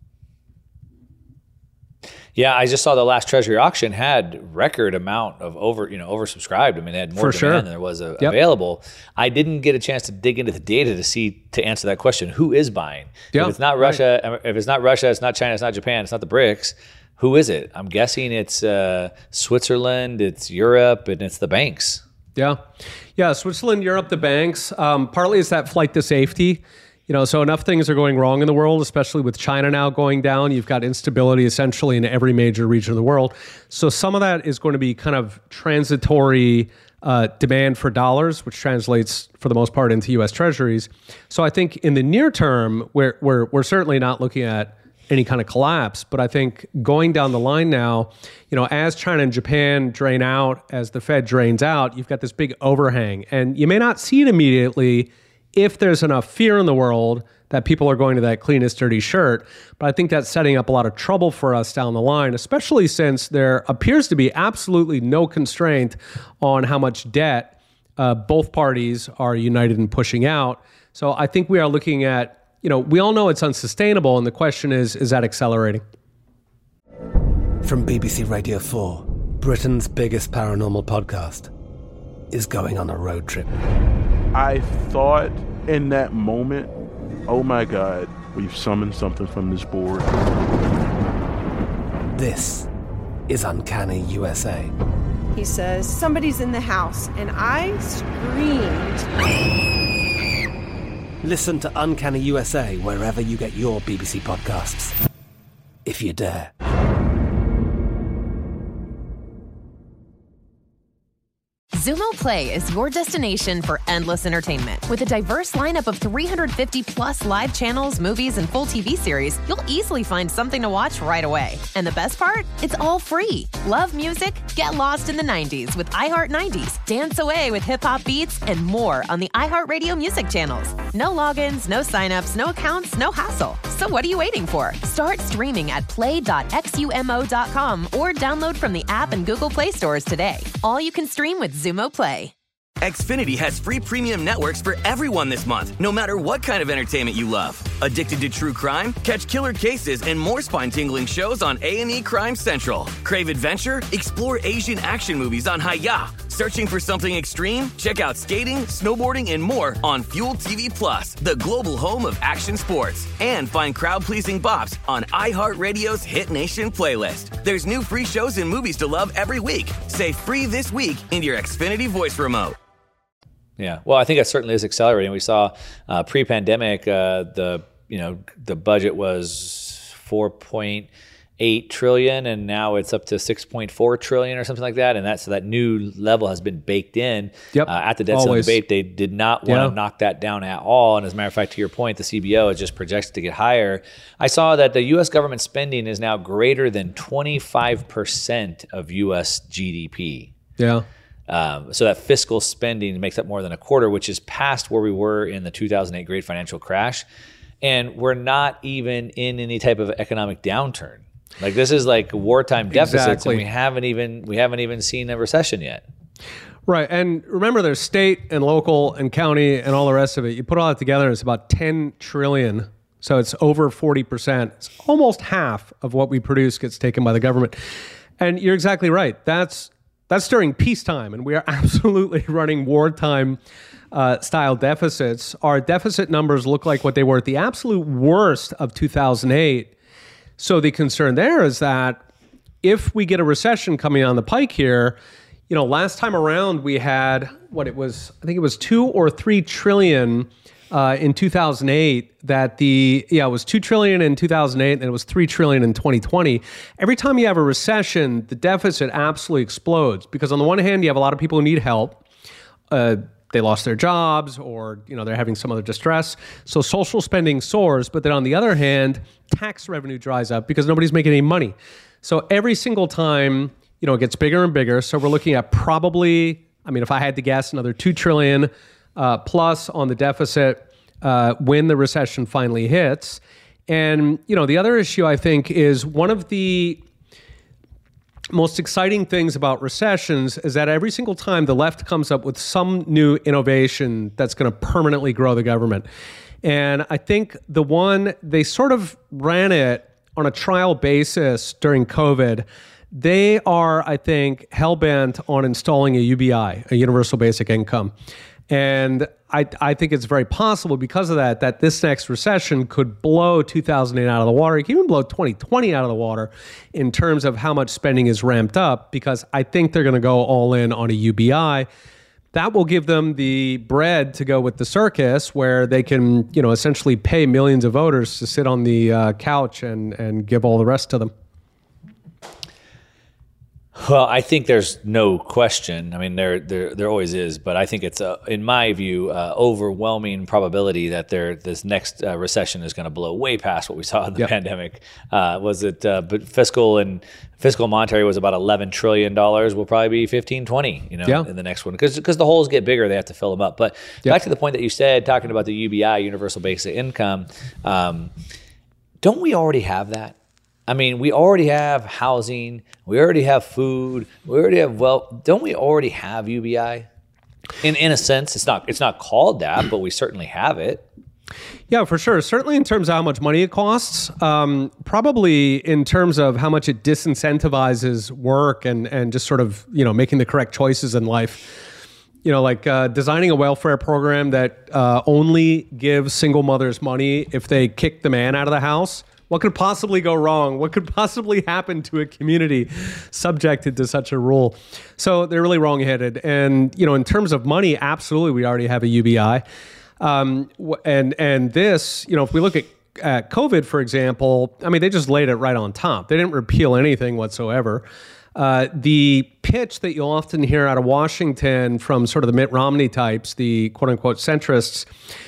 Yeah, I just saw the last Treasury auction had record amount of over, you know, oversubscribed. I mean, they had more For demand sure. than there was a, Yep. available. I didn't get a chance to dig into the data to see to answer that question. Who is buying? Yeah, if it's not Russia, right. if it's not Russia, it's not China, it's not Japan, it's not the BRICS. Who is it? I'm guessing it's uh, Switzerland, it's Europe, and it's the banks. Yeah, yeah. Switzerland, Europe, the banks. Um, partly it's that flight to safety. You know, so enough things are going wrong in the world, especially with China now going down. You've got instability essentially in every major region of the world. So some of that is going to be kind of transitory uh, demand for dollars, which translates for the most part into U S treasuries. So I think in the near term, we're we're we're certainly not looking at any kind of collapse. But I think going down the line now, you know, as China and Japan drain out, as the Fed drains out, you've got this big overhang. And you may not see it immediately if there's enough fear in the world that people are going to that cleanest dirty shirt. But I think that's setting up a lot of trouble for us down the line, especially since there appears to be absolutely no constraint on how much debt uh, both parties are united in pushing out. So I think we are looking at, you know, we all know it's unsustainable. And the question is, is that accelerating? From B B C Radio four, Britain's biggest paranormal podcast is going on a road trip. I thought in that moment, oh my God, we've summoned something from this board. This is Uncanny U S A. He says, somebody's in the house, and I screamed. Listen to Uncanny U S A wherever you get your B B C podcasts, if you dare. Zumo Play is your destination for endless entertainment. With a diverse lineup of three hundred fifty plus live channels, movies, and full T V series, you'll easily find something to watch right away. And the best part? It's all free. Love music? Get lost in the nineties with iHeart nineties. Dance away with hip-hop beats and more on the iHeartRadio music channels. No logins, no signups, no accounts, no hassle. So what are you waiting for? Start streaming at play dot xumo dot com or download from the app and Google Play stores today. All you can stream with Zumo Play. Xfinity has free premium networks for everyone this month, no matter what kind of entertainment you love. Addicted to true crime? Catch killer cases and more spine-tingling shows on A and E Crime Central. Crave adventure? Explore Asian action movies on Hi-Ya. Searching for something extreme? Check out skating, snowboarding, and more on Fuel T V Plus, the global home of action sports. And find crowd-pleasing bops on iHeartRadio's Hit Nation playlist. There's new free shows and movies to love every week. Say free this week in your Xfinity voice remote. Yeah, well, I think that certainly is accelerating. We saw uh, pre-pandemic, uh, the you know the budget was four point eight trillion, and now it's up to six point four trillion or something like that. And that so that new level has been baked in. Yep. Uh, at the debt ceiling debate. They did not want to yeah. knock that down at all. And as a matter of fact, to your point, the C B O is just projected to get higher. I saw that the U S government spending is now greater than twenty-five percent of U S G D P. Yeah. Um, so that fiscal spending makes up more than a quarter, which is past where we were in the two thousand eight great financial crash. And we're not even in any type of economic downturn. Like this is like wartime deficits, exactly. and we haven't even we haven't even seen a recession yet. Right, and remember, there's state and local and county and all the rest of it. You put all that together, and it's about ten trillion. So it's over forty percent. It's almost half of what we produce gets taken by the government. And you're exactly right. That's That's during peacetime, and we are absolutely running wartime uh, style deficits. Our deficit numbers look like what they were at the absolute worst of two thousand eight. So the concern there is that if we get a recession coming on the pike here, you know, last time around we had what it was, I think it was two or three trillion uh, in two thousand eight. That the yeah, it was two trillion in two thousand eight, and it was three trillion in twenty twenty. Every time you have a recession, the deficit absolutely explodes because on the one hand, you have a lot of people who need help. Uh, they lost their jobs, or you know they're having some other distress. So social spending soars, but then on the other hand, tax revenue dries up because nobody's making any money. So every single time, you know, it gets bigger and bigger. So we're looking at probably, I mean, if I had to guess, another two trillion uh, plus on the deficit. Uh, when the recession finally hits. And, you know, the other issue, I think, is one of the most exciting things about recessions is that every single time the left comes up with some new innovation that's going to permanently grow the government. And I think the one, they sort of ran it on a trial basis during COVID. They are, I think, hell-bent on installing a U B I, a universal basic income. And I, I think it's very possible because of that, that this next recession could blow two thousand eight out of the water. It can even blow twenty twenty out of the water in terms of how much spending is ramped up, because I think they're going to go all in on a U B I. That will give them the bread to go with the circus, where they can, you know, essentially pay millions of voters to sit on the uh, couch and, and give all the rest to them. Well, I think there's no question. I mean, there there there always is, but I think it's, uh, in my view, uh, overwhelming probability that there this next uh, recession is going to blow way past what we saw in the yep. pandemic. Uh, was it? Uh, but fiscal and fiscal monetary was about eleven trillion dollars. Will probably be fifteen, twenty. You know, yeah. in the next one, because because the holes get bigger, they have to fill them up. But yep. back to the point that you said, talking about the U B I, Universal Basic Income. Um, don't we already have that? I mean, we already have housing, we already have food, we already have wealth. Don't we already have U B I? In in a sense, it's not it's not called that, but we certainly have it. Yeah, for sure. Certainly in terms of how much money it costs, um, probably in terms of how much it disincentivizes work and and just sort of, you know, making the correct choices in life. you know, like uh, designing a welfare program that uh, only gives single mothers money if they kick the man out of the house. What could possibly go wrong? What could possibly happen to a community subjected to such a rule? So they're really wrong-headed. And, you know, in terms of money, absolutely, we already have a U B I. Um, and and this, you know, if we look at, at COVID, for example, I mean, they just laid it right on top. They didn't repeal anything whatsoever. Uh, the pitch that you'll often hear out of Washington from sort of the Mitt Romney types, the quote-unquote centrists,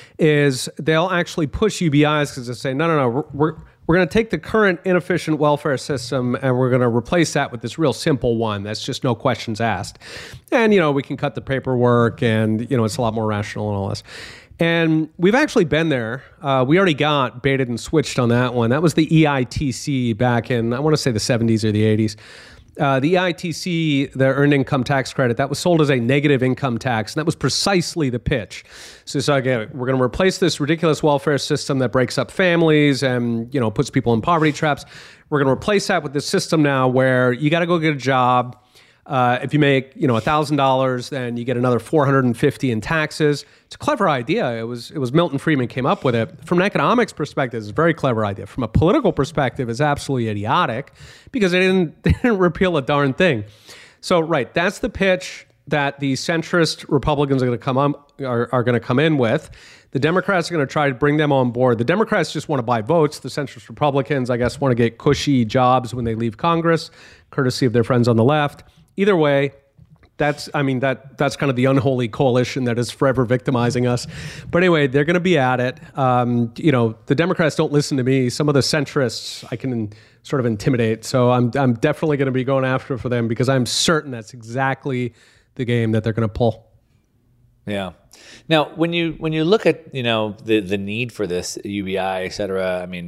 is they'll actually push U B Is because they say, no, no, no, we're, we're We're going to take the current inefficient welfare system and we're going to replace that with this real simple one that's just no questions asked. And, you know, we can cut the paperwork and, you know, it's a lot more rational and all this. And we've actually been there. Uh, we already got baited and switched on that one. That was the E I T C back in, I want to say the seventies or the eighties. Uh, the E I T C, the Earned Income Tax Credit, that was sold as a negative income tax, and that was precisely the pitch. So, so again, we're going to replace this ridiculous welfare system that breaks up families and, you know, puts people in poverty traps. We're going to replace that with this system now where you got to go get a job. Uh, if you make, you know, one thousand dollars, then you get another four hundred fifty dollars in taxes. It's a clever idea. It was it was Milton Friedman came up with it. From an economics perspective, it's a very clever idea. From a political perspective, it's absolutely idiotic because they didn't, they didn't repeal a darn thing. So, right, that's the pitch that the centrist Republicans are going to come on, are, are going to come in with. The Democrats are going to try to bring them on board. The Democrats just want to buy votes. The centrist Republicans, I guess, want to get cushy jobs when they leave Congress, courtesy of their friends on the left. Either way, that's, I mean, that that's kind of the unholy coalition that is forever victimizing us. But anyway, they're going to be at it. Um, you know, the Democrats don't listen to me. Some of the centrists I can sort of intimidate. So I'm I'm definitely going to be going after for them because I'm certain that's exactly the game that they're going to pull. Yeah. Now, when you when you look at, you know, the the need for this U B I, et cetera, I mean,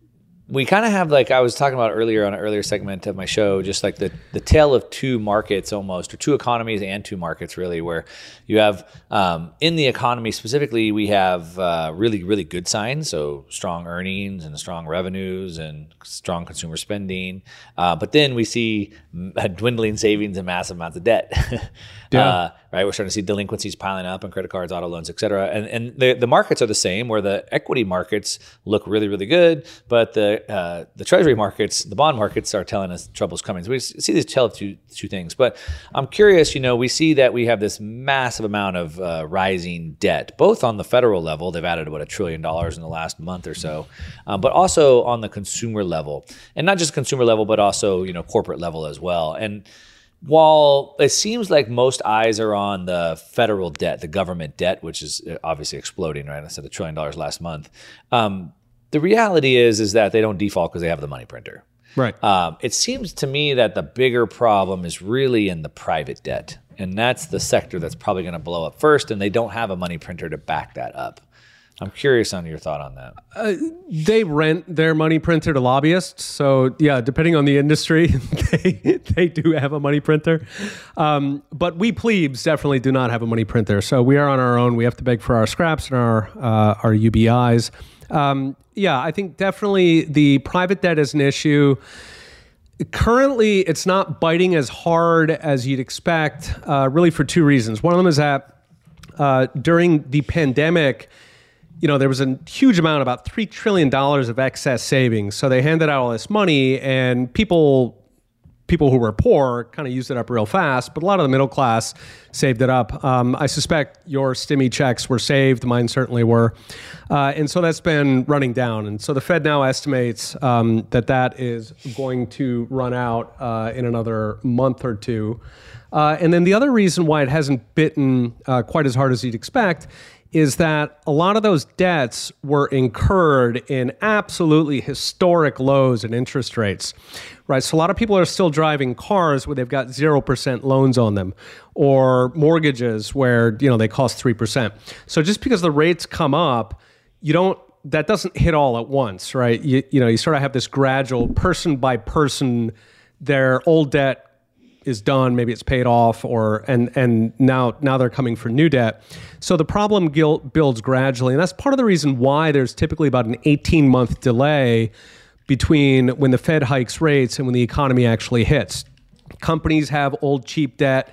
we kind of have, like I was talking about earlier on an earlier segment of my show, just like the, the tale of two markets almost, or two economies and two markets really, where you have um, in the economy specifically, we have uh, really, really good signs. So strong earnings and strong revenues and strong consumer spending. Uh, but then we see dwindling savings and massive amounts of debt. Yeah. Uh, right, we're starting to see delinquencies piling up on credit cards, auto loans, et cetera. And and the, the markets are the same, where the equity markets look really, really good, but the uh, the treasury markets, the bond markets are telling us trouble's coming. So we see this tale of two, two things. But I'm curious, you know, we see that we have this massive amount of uh, rising debt, both on the federal level. They've added about a trillion dollars in the last month or so, um, but also on the consumer level. And not just consumer level, but also, you know, corporate level as well. And while it seems like most eyes are on the federal debt, the government debt, which is obviously exploding, right? I said a trillion dollars last month. Um, the reality is, is that they don't default because they have the money printer. Right. Um, it seems to me that the bigger problem is really in the private debt. And that's the sector that's probably going to blow up first. And they don't have a money printer to back that up. I'm curious on your thought on that. Uh, they rent their money printer to lobbyists. So yeah, depending on the industry, they, they do have a money printer. Um, but we plebes definitely do not have a money printer. So we are on our own. We have to beg for our scraps and our, uh, our U B Is. Um, yeah, I think definitely the private debt is an issue. Currently, it's not biting as hard as you'd expect, uh, really for two reasons. One of them is that uh, during the pandemic, you know, there was a huge amount, about three trillion dollars of excess savings. So they handed out all this money, and people people who were poor kind of used it up real fast, but a lot of the middle class saved it up. Um, I suspect your stimmy checks were saved. Mine certainly were. Uh, and so that's been running down. And so the Fed now estimates um, that that is going to run out uh, in another month or two. Uh, and then the other reason why it hasn't bitten uh, quite as hard as you'd expect is that a lot of those debts were incurred in absolutely historic lows in interest rates, right? So a lot of people are still driving cars where they've got zero percent loans on them, or mortgages where, you know, they cost three percent. So just because the rates come up, you don't, that doesn't hit all at once, right? You, you know, you sort of have this gradual person by person, their old debt is done, maybe it's paid off, or and and now now they're coming for new debt. So the problem builds gradually, and that's part of the reason why there's typically about an eighteen month delay between when the Fed hikes rates and when the economy actually hits. Companies have old cheap debt.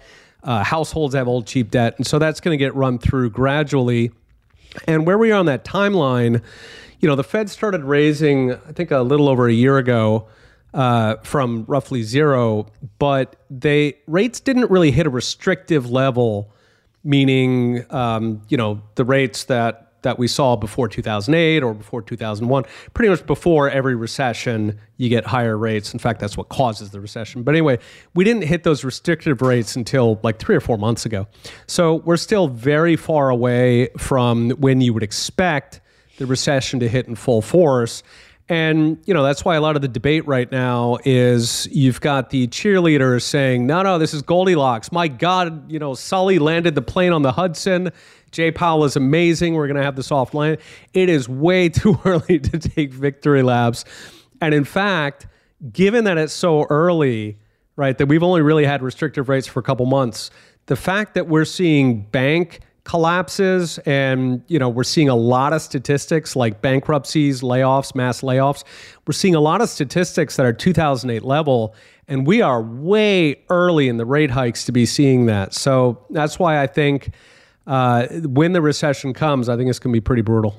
Uh, households have old cheap debt. And so that's going to get run through gradually. And where we are on that timeline, you know, the Fed started raising, I think a little over a year ago, uh, from roughly zero, but they rates didn't really hit a restrictive level, meaning, um, you know, the rates that that we saw before two thousand eight or before two thousand one. Pretty much before every recession, you get higher rates. In fact, that's what causes the recession. But anyway, we didn't hit those restrictive rates until like three or four months ago. So we're still very far away from when you would expect the recession to hit in full force. And, you know, that's why a lot of the debate right now is you've got the cheerleaders saying, no, no, this is Goldilocks. My God, you know, Sully landed the plane on the Hudson. Jay Powell is amazing. We're going to have the soft land. It is way too early to take victory laps. And in fact, given that it's so early, right, that we've only really had restrictive rates for a couple months, the fact that we're seeing bank collapses and, you know, we're seeing a lot of statistics like bankruptcies, layoffs, mass layoffs. We're seeing a lot of statistics that are two thousand eight level, and we are way early in the rate hikes to be seeing that. So that's why I think uh, when the recession comes, I think it's going to be pretty brutal.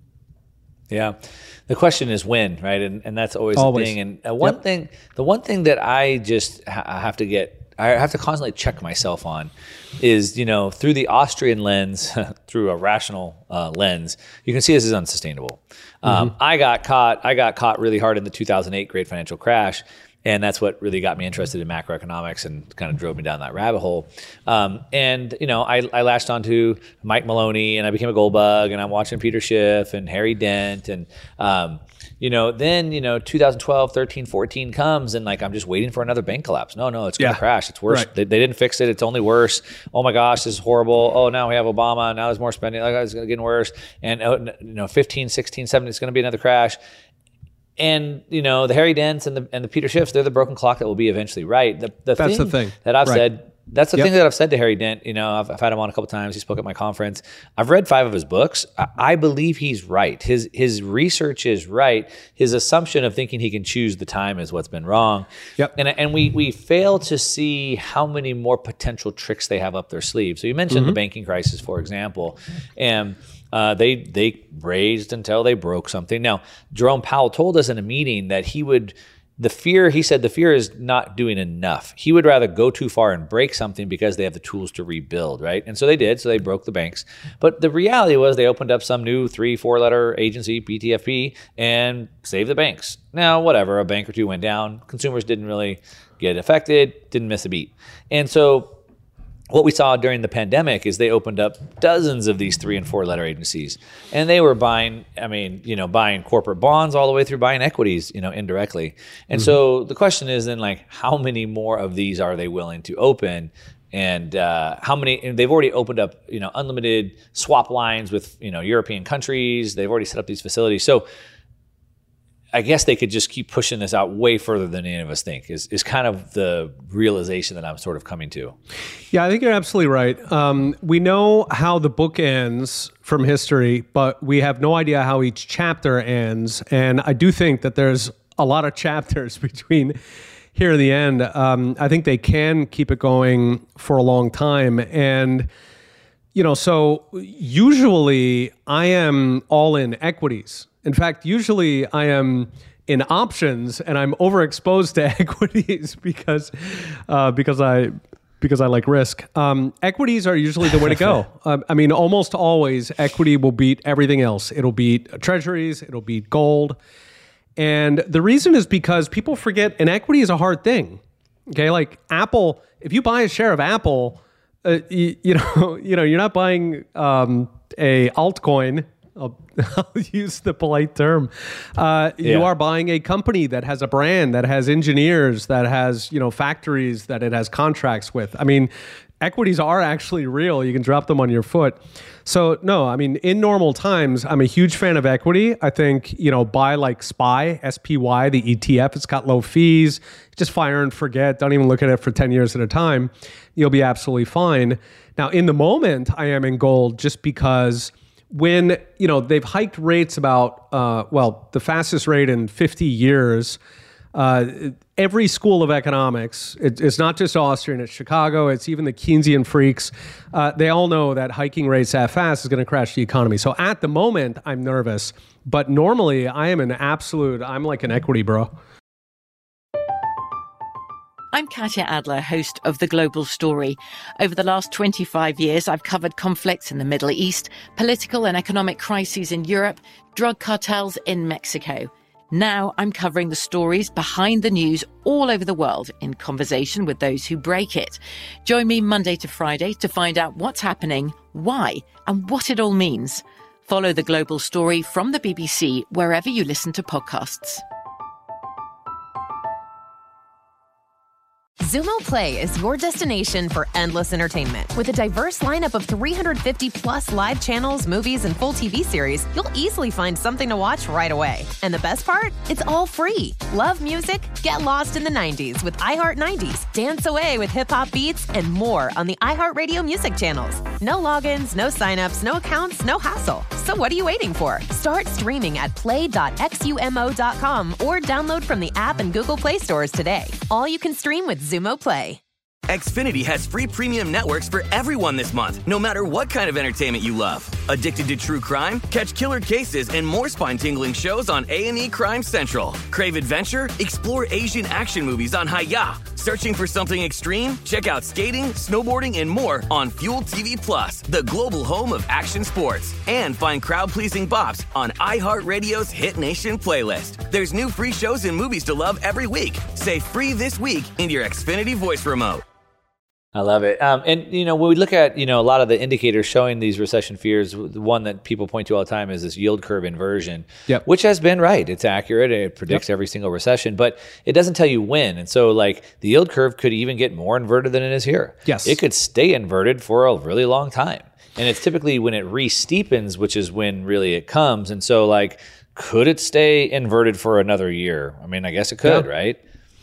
Yeah. The question is when, right? And and that's always, always. the thing. And uh, one yep. thing, the one thing that I just ha- I have to get, I have to constantly check myself on is, you know, through the Austrian lens, through a rational uh, lens, you can see this is unsustainable. Um, mm-hmm. I got caught, I got caught really hard in the two thousand eight great financial crash. And that's what really got me interested in macroeconomics and kind of drove me down that rabbit hole. Um, and, you know, I, I latched onto Mike Maloney and I became a gold bug, and I'm watching Peter Schiff and Harry Dent. And, um, you know, then, you know, two thousand twelve, thirteen, fourteen comes and like, I'm just waiting for another bank collapse. No, no, it's going to yeah. crash. It's worse. Right. They, they didn't fix it. It's only worse. Oh my gosh, this is horrible. Oh, now we have Obama. Now there's more spending. Like, it's getting worse. And, you know, fifteen, sixteen, seventeen, it's going to be another crash. And, you know, the Harry Dents and the and the Peter Schiffs, they're the broken clock that will be eventually right. The, the that's thing the thing that I've right. said, that's the yep. thing that I've said to Harry Dent. You know, I've, I've had him on a couple times. He spoke at my conference. I've read five of his books. I, I believe he's right. His his research is right. His assumption of thinking he can choose the time is what's been wrong. Yep. And and we we fail to see how many more potential tricks they have up their sleeve. So you mentioned mm-hmm. the banking crisis, for example, and Uh, they they raised until they broke something. Now, Jerome Powell told us in a meeting that he would, the fear, he said the fear is not doing enough. He would rather go too far and break something because they have the tools to rebuild, right? And so they did, so they broke the banks. But the reality was they opened up some new three, four-letter agency, P T F P, and saved the banks. Now, whatever, a bank or two went down. Consumers didn't really get affected, didn't miss a beat. And so what we saw during the pandemic is they opened up dozens of these three and four letter agencies, and they were buying, I mean, you know, buying corporate bonds all the way through buying equities, you know, indirectly. And mm-hmm. so the question is then, like, how many more of these are they willing to open? And uh, how many, and they've already opened up, you know, unlimited swap lines with, you know, European countries. They've already set up these facilities. So I guess they could just keep pushing this out way further than any of us think is, is kind of the realization that I'm sort of coming to. Yeah, I think you're absolutely right. Um, we know how the book ends from history, but we have no idea how each chapter ends. And I do think that there's a lot of chapters between here and the end. Um, I think they can keep it going for a long time. And, you know, so usually I am all in equities. In fact, usually I am in options, and I'm overexposed to equities because uh, because I because I like risk. Um, equities are usually the way to go. um, I mean, almost always equity will beat everything else. It'll beat treasuries. It'll beat gold. And the reason is because people forget an equity is a hard thing. Okay, like Apple. If you buy a share of Apple, uh, you, you know you know you're not buying um, a altcoin. I'll, I'll use the polite term. Uh, yeah. You are buying a company that has a brand, that has engineers, that has, you know, factories, that it has contracts with. I mean, equities are actually real. You can drop them on your foot. So no, I mean, in normal times, I'm a huge fan of equity. I think, you know, buy like S P Y, S P Y, the E T F. It's got low fees. Just fire and forget. Don't even look at it for ten years at a time. You'll be absolutely fine. Now, in the moment, I am in gold just because when, you know, they've hiked rates about, uh, well, the fastest rate in fifty years, Uh, every school of economics, it, it's not just Austrian, it's Chicago, it's even the Keynesian freaks. Uh, they all know that hiking rates that fast is going to crash the economy. So at the moment, I'm nervous. But normally, I am an absolute, I'm like an equity bro. I'm Katya Adler, host of The Global Story. Over the last twenty-five years, I've covered conflicts in the Middle East, political and economic crises in Europe, drug cartels in Mexico. Now I'm covering the stories behind the news all over the world in conversation with those who break it. Join me Monday to Friday to find out what's happening, why, and what it all means. Follow The Global Story from the B B C wherever you listen to podcasts. Zumo Play is your destination for endless entertainment. With a diverse lineup of three hundred fifty plus live channels, movies, and full T V series, you'll easily find something to watch right away. And the best part? It's all free. Love music? Get lost in the nineties with iHeart nineties. Dance away with hip-hop beats and more on the iHeartRadio music channels. No logins, no signups, no accounts, no hassle. So what are you waiting for? Start streaming at play dot xumo dot com or download from the app and Google Play stores today. All you can stream with Zumo Play. Xfinity has free premium networks for everyone this month, no matter what kind of entertainment you love. Addicted to true crime? Catch killer cases and more spine-tingling shows on A and E Crime Central. Crave adventure? Explore Asian action movies on Hi-Ya. Searching for something extreme? Check out skating, snowboarding, and more on Fuel T V Plus, the global home of action sports. And find crowd-pleasing bops on iHeartRadio's Hit Nation playlist. There's new free shows and movies to love every week. Say free this week in your Xfinity voice remote. I love it. Um, and, you know, when we look at, you know, a lot of the indicators showing these recession fears, the one that people point to all the time is this yield curve inversion, yep. which has been right. It's accurate. It predicts yep. every single recession, but it doesn't tell you when. And so, like, the yield curve could even get more inverted than it is here. Yes. It could stay inverted for a really long time. And it's typically when it re-steepens, which is when really it comes. And so, like, could it stay inverted for another year? I mean, I guess it could, yeah. right?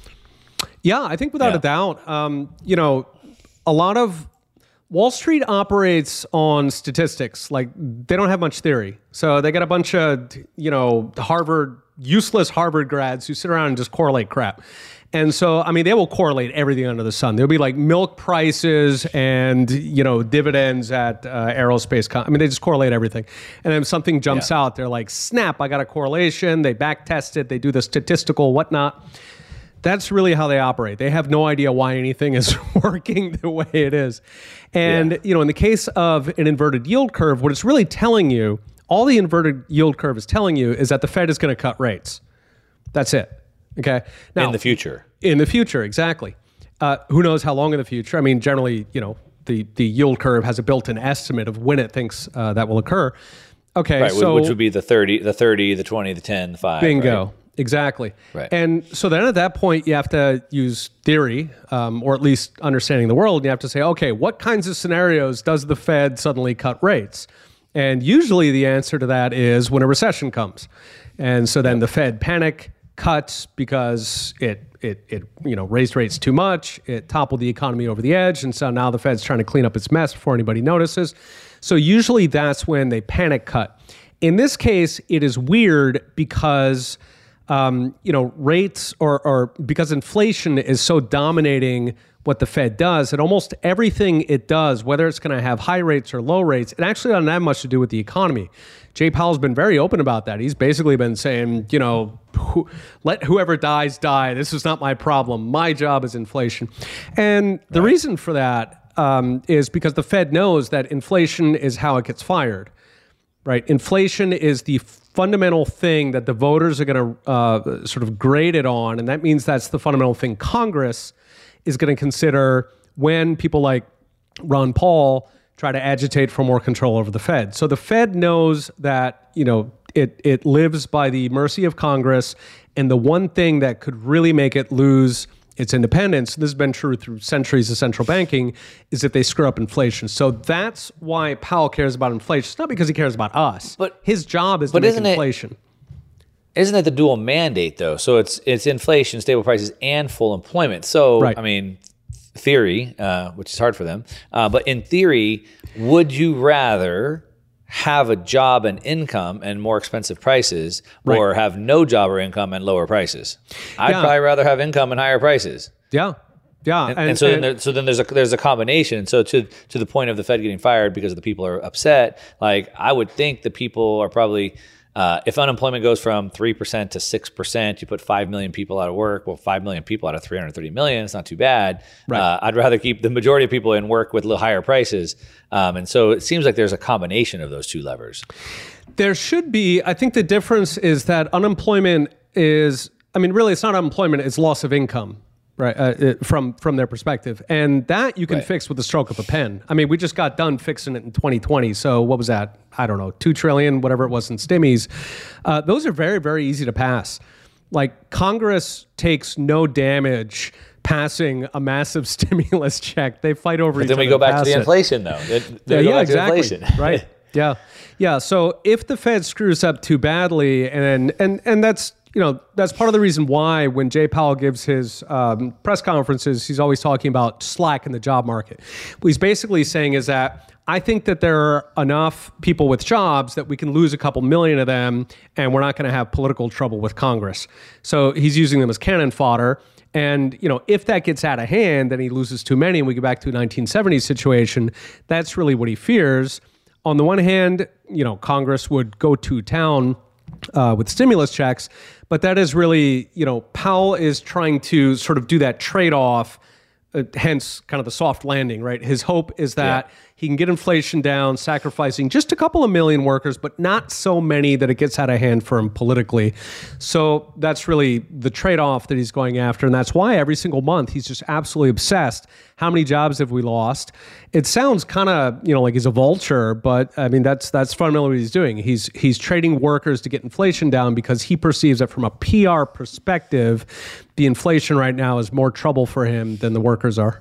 Yeah, I think without yeah. a doubt, um, you know, a lot of Wall Street operates on statistics. Like, they don't have much theory. So they got a bunch of, you know, Harvard, useless Harvard grads who sit around and just correlate crap. And so, I mean, they will correlate everything under the sun. There'll be like milk prices and, you know, dividends at uh, aerospace. Com- I mean, they just correlate everything. And then something jumps yeah. out. They're like, snap, I got a correlation. They back test it. They do the statistical whatnot. That's really how they operate. They have no idea why anything is working the way it is. And, yeah. you know, in the case of an inverted yield curve, what it's really telling you, all the inverted yield curve is telling you is that the Fed is going to cut rates. That's it. Okay. Now, in the future. In the future, exactly. Uh, who knows how long in the future? I mean, generally, you know, the, the yield curve has a built-in estimate of when it thinks uh, that will occur. Okay. Right, so which would be the thirty, the thirty, the twenty, the ten, the five. Bingo. Right? Exactly. Right. And so then at that point, you have to use theory, um, or at least understanding the world. And you have to say, okay, what kinds of scenarios does the Fed suddenly cut rates? And usually the answer to that is when a recession comes. And so then the Fed panic cuts because it, it, it, you know, raised rates too much. It toppled the economy over the edge. And so now the Fed's trying to clean up its mess before anybody notices. So usually that's when they panic cut. In this case, it is weird because Um, you know, rates or, or because inflation is so dominating what the Fed does, and almost everything it does, whether it's going to have high rates or low rates, it actually doesn't have much to do with the economy. Jay Powell's been very open about that. He's basically been saying, you know, who, let whoever dies die. This is not my problem. My job is inflation. And the right. reason for that um, is because the Fed knows that inflation is how it gets fired, right? Inflation is the fundamental thing that the voters are going to uh, sort of grade it on. And that means that's the fundamental thing Congress is going to consider when people like Ron Paul try to agitate for more control over the Fed. So the Fed knows that, you know, it it lives by the mercy of Congress. And the one thing that could really make it lose its independence, this has been true through centuries of central banking, is if they screw up inflation. So that's why Powell cares about inflation. It's not because he cares about us. But his job is to make inflation. It, isn't it the dual mandate, though? So it's it's inflation, stable prices, and full employment. So, right. I mean, theory, uh, which is hard for them, uh, but in theory, would you rather have a job and income and more expensive prices, Right. or have no job or income and lower prices. I'd Yeah. probably rather have income and higher prices. Yeah. Yeah. And, and so then, there, so then there's a there's a combination. So to to the point of the Fed getting fired because the people are upset, like I would think the people are probably, uh, if unemployment goes from three percent to six percent, you put five million people out of work. Well, five million people out of three hundred thirty million, it's not too bad. Right. Uh, I'd rather keep the majority of people in work with a little higher prices. Um, and so it seems like there's a combination of those two levers. There should be. I think the difference is that unemployment is, I mean, really, it's not unemployment, it's loss of income. Right, uh, it, from from their perspective, and that you can Right. fix with the stroke of a pen. I mean, we just got done fixing it in twenty twenty. So what was that? I don't know, two trillion, whatever it was in stimmies. Uh, those are very very easy to pass. Like Congress takes no damage passing a massive stimulus check. They fight over But each then we other go to back to pass the it. inflation, though. They- they Yeah, go yeah, back to exactly. inflation. Right. Yeah. Yeah. So if the Fed screws up too badly, and and and that's you know that's part of the reason why when Jay Powell gives his um, press conferences, he's always talking about slack in the job market. What he's basically saying is that I think that there are enough people with jobs that we can lose a couple million of them, and we're not going to have political trouble with Congress. So he's using them as cannon fodder. And, you know, if that gets out of hand, then he loses too many and we get back to a nineteen seventies situation. That's really what he fears. On the one hand, you know, Congress would go to town uh, with stimulus checks, but that is really, you know, Powell is trying to sort of do that trade-off, uh, hence kind of the soft landing, right? His hope is that Yeah. he can get inflation down, sacrificing just a couple of million workers, but not so many that it gets out of hand for him politically. So that's really the trade-off that he's going after. And that's why every single month he's just absolutely obsessed. How many jobs have we lost? It sounds kind of, you know, like he's a vulture, but I mean, that's that's fundamentally what he's doing. He's he's trading workers to get inflation down because he perceives that from a P R perspective, the inflation right now is more trouble for him than the workers are.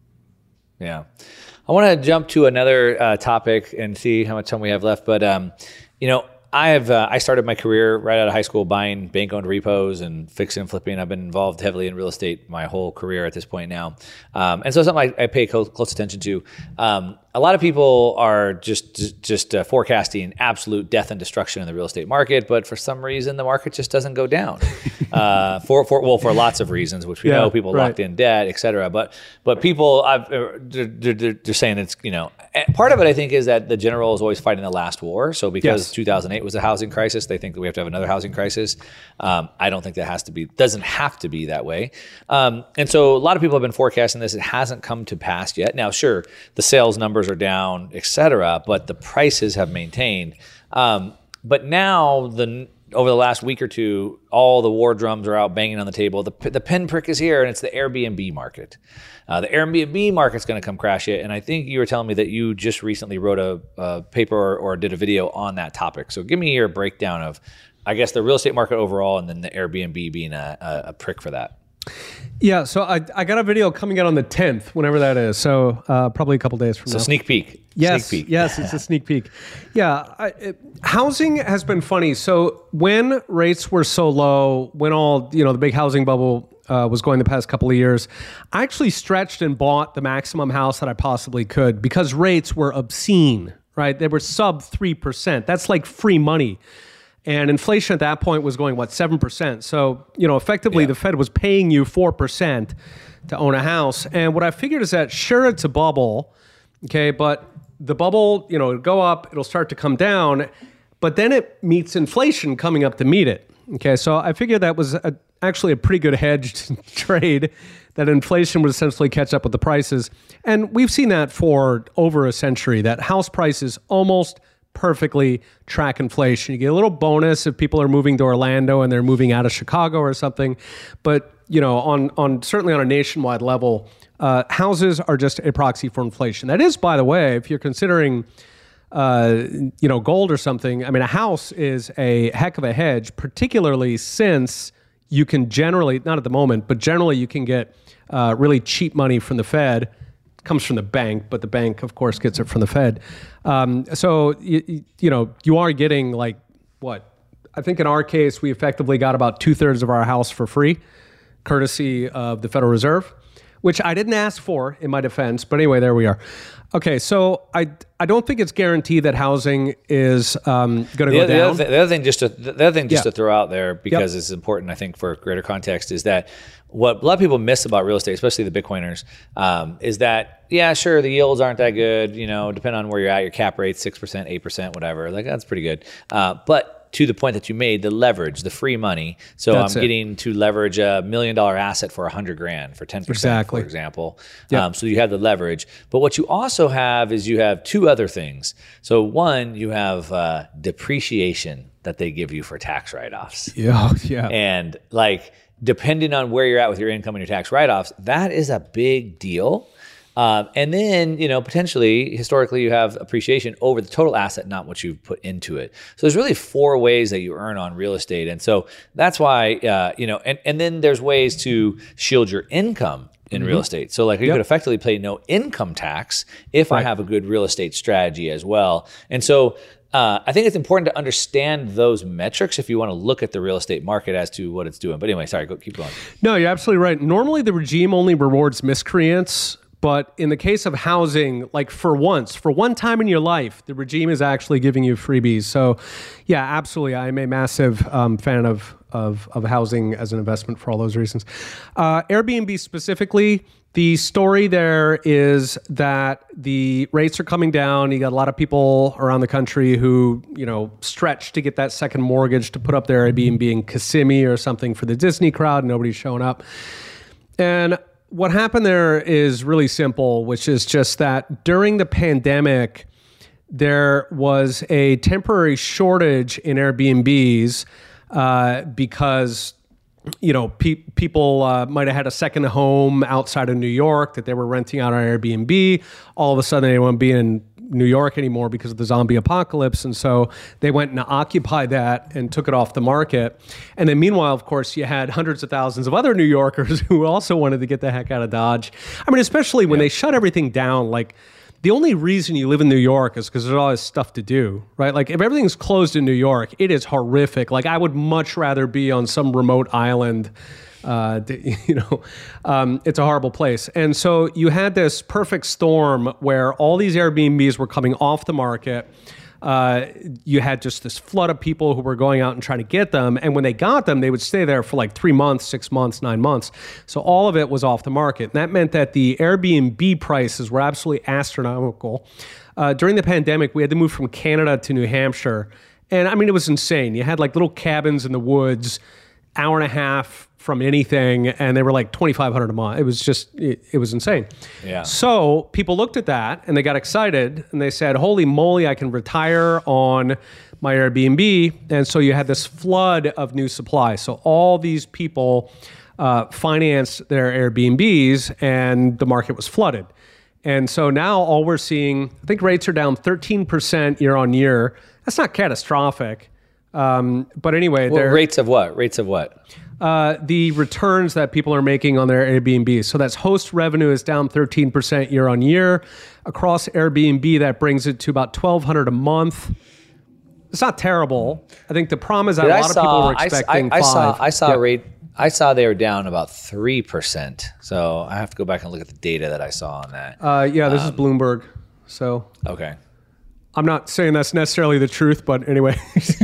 Yeah. I want to jump to another uh, topic and see how much time we have left. But, um, you know, I have uh, I started my career right out of high school buying bank-owned repos and fixing and flipping. I've been involved heavily in real estate my whole career at this point now. Um, and so something I, I pay close, close attention to. Um, a lot of people are just just uh, forecasting absolute death and destruction in the real estate market, but for some reason the market just doesn't go down. uh, for for well, for lots of reasons, which we Yeah, know, people right. locked in debt, et cetera. But but people, I've, uh, they're, they're, they're saying it's, you know, part of it I think is that the general is always fighting the last war. So because Yes. two thousand eight was a housing crisis, they think that we have to have another housing crisis. Um, I don't think that has to be, doesn't have to be that way. Um, and so a lot of people have been forecasting this. It hasn't come to pass yet. Now, sure, the sales numbers are down, et cetera, but the prices have maintained. Um, but now the over the last week or two, all the war drums are out banging on the table. The, the pinprick is here, and it's the Airbnb market. Uh, the Airbnb market's going to come crash it. And I think you were telling me that you just recently wrote a, a paper or, or did a video on that topic. So give me your breakdown of, I guess, the real estate market overall, and then the Airbnb being a, a, a prick for that. Yeah, so I, I got a video coming out on the tenth, whenever that is. So uh, probably a couple days from So now. sneak peek. Yes, Sneak peek. yes, it's a sneak peek. Yeah, I, it, housing has been funny. So when rates were so low, when all, you know, the big housing bubble uh, was going the past couple of years, I actually stretched and bought the maximum house that I possibly could because rates were obscene, right? They were sub three percent. That's like free money. And inflation at that point was going, what, seven percent. So, you know, effectively Yeah. the Fed was paying you four percent to own a house. And what I figured is that, sure, it's a bubble, okay, but the bubble, you know, it'll go up, it'll start to come down, but then it meets inflation coming up to meet it. Okay, so I figured that was a, actually a pretty good hedged trade, that inflation would essentially catch up with the prices. And we've seen that for over a century, that house prices almost perfectly track inflation. You get a little bonus if people are moving to Orlando and they're moving out of Chicago or something. But, you know, on on certainly on a nationwide level, uh, houses are just a proxy for inflation. That is, by the way, if you're considering, uh, you know, gold or something, I mean, a house is a heck of a hedge, particularly since you can generally, not at the moment, but generally you can get uh, really cheap money from the Fed. Comes from the bank, but the bank, of course, gets it from the Fed. Um, so, you, you know, you are getting like, what? I think in our case, we effectively got about two thirds of our house for free, courtesy of the Federal Reserve, which I didn't ask for in my defense. But anyway, there we are. Okay, so I I don't think it's guaranteed that housing is um, going to go the, down. The other, th- the other thing, just to, the other thing, just Yeah. to throw out there, because Yep. it's important, I think, for greater context, is that what a lot of people miss about real estate, especially the Bitcoiners, um, is that yeah, sure, the yields aren't that good. You know, depending on where you're at, your cap rate six percent, eight percent, whatever. Like that's pretty good. Uh, but to the point that you made, the leverage, the free money. So That's I'm it. getting to leverage a million dollar asset for a hundred grand for ten percent, Exactly. for example. Yep. Um, so you have the leverage. But what you also have is you have two other things. So one, you have uh, depreciation that they give you for tax write-offs. Yeah, yeah. And like, depending on where you're at with your income and your tax write-offs, that is a big deal. Um, and then, you know, potentially, historically, you have appreciation over the total asset, not what you've put into it. So there's really four ways that you earn on real estate. And so that's why, uh, you know, and, and then there's ways to shield your income in Mhm. real estate. So like you Yep. could effectively pay no income tax if I Right. have a good real estate strategy as well. And so uh, I think it's important to understand those metrics if you want to look at the real estate market as to what it's doing. But anyway, sorry, go, keep going. No, you're absolutely right. Normally, the regime only rewards miscreants. But in the case of housing, like for once, for one time in your life, the regime is actually giving you freebies. So, yeah, absolutely. I'm a massive um, fan of, of of housing as an investment for all those reasons. Uh, Airbnb specifically, the story there is that the rates are coming down. You got a lot of people around the country who, you know, stretch to get that second mortgage to put up their Airbnb in Kissimmee or something for the Disney crowd. Nobody's showing up. And what happened there is really simple, which is just that during the pandemic, there was a temporary shortage in Airbnbs uh, because, you know, pe- people uh, might have had a second home outside of New York that they were renting out on Airbnb. All of a sudden, they won't be in New York anymore because of the zombie apocalypse. And so they went and occupied that and took it off the market. And then meanwhile, of course, you had hundreds of thousands of other New Yorkers who also wanted to get the heck out of Dodge. I mean, especially when they shut everything down, like the only reason you live in New York is because there's all this stuff to do, right? Like if everything's closed in New York, it is horrific. Like I would much rather be on some remote island. Uh, you know, um, it's a horrible place. And so you had this perfect storm where all these Airbnbs were coming off the market. Uh, you had just this flood of people who were going out and trying to get them. And when they got them, they would stay there for like three months, six months, nine months. So all of it was off the market. And that meant that the Airbnb prices were absolutely astronomical. Uh, during the pandemic, we had to move from Canada to New Hampshire. And I mean, it was insane. You had like little cabins in the woods, hour and a half from anything, and they were like twenty-five hundred dollars a month. It was just, it, it was insane. Yeah. So people looked at that and they got excited and they said, holy moly, I can retire on my Airbnb. And so you had this flood of new supply. So all these people uh, financed their Airbnbs and the market was flooded. And so now all we're seeing, I think rates are down thirteen percent year on year. That's not catastrophic. Um, but anyway, Well, they're rates of what? Rates of what? uh, the returns that people are making on their Airbnb. So that's host revenue is down thirteen percent year on year. Across Airbnb, that brings it to about twelve hundred dollars a month. It's not terrible. I think the problem is that Dude, a I lot saw, of people were I s- expecting I, I saw, five. I saw Yeah. a rate. I saw they were down about three percent. So I have to go back and look at the data that I saw on that. Uh, yeah, this Um, is Bloomberg. So Okay. I'm not saying that's necessarily the truth, but anyway.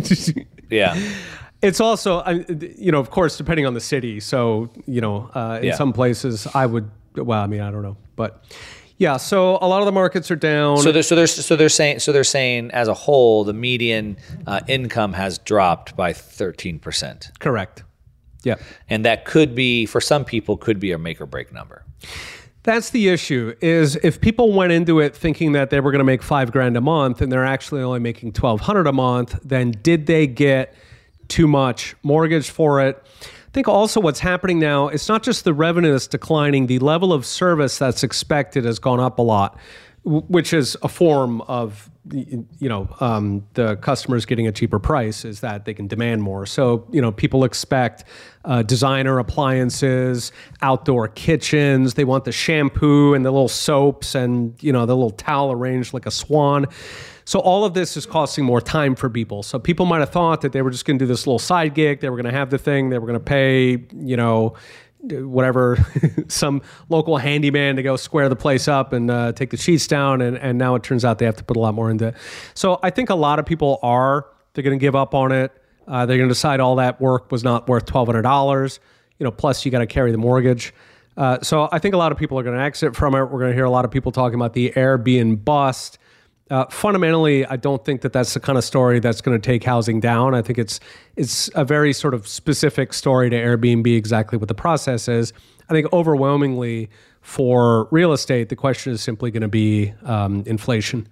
Yeah. It's also, I- you know, of course, depending on the city. So, you know, uh, in Yeah. some places I would, well, I mean, I don't know. But yeah, so a lot of the markets are down. So they're, so they're so they're saying so they're saying as a whole the median uh, income has dropped by thirteen percent. Correct. Yeah. And that could be, for some people, could be a make or break number. That's the issue, is if people went into it thinking that they were going to make five grand a month and they're actually only making twelve hundred a month, then did they get too much mortgage for it? I think also what's happening now, it's not just the revenue that's declining, the level of service that's expected has gone up a lot, w- which is a form of, you know, um, the customers getting a cheaper price, is that they can demand more. So, you know, people expect uh, designer appliances, outdoor kitchens. They want the shampoo and the little soaps and, you know, the little towel arranged like a swan. So all of this is costing more time for people. So people might have thought that they were just going to do this little side gig. They were going to have the thing. They were going to pay, you know, whatever, some local handyman to go square the place up and uh, take the sheets down. And, and now it turns out they have to put a lot more into it. So I think a lot of people are, they're going to give up on it. Uh, they're going to decide all that work was not worth twelve hundred dollars. You know, plus you got to carry the mortgage. Uh, so I think a lot of people are going to exit from it. We're going to hear a lot of people talking about the Airbnb bust. Uh, fundamentally, I don't think that that's the kind of story that's going to take housing down. I think it's it's a very sort of specific story to Airbnb, exactly what the process is. I think overwhelmingly for real estate, the question is simply going to be um, inflation.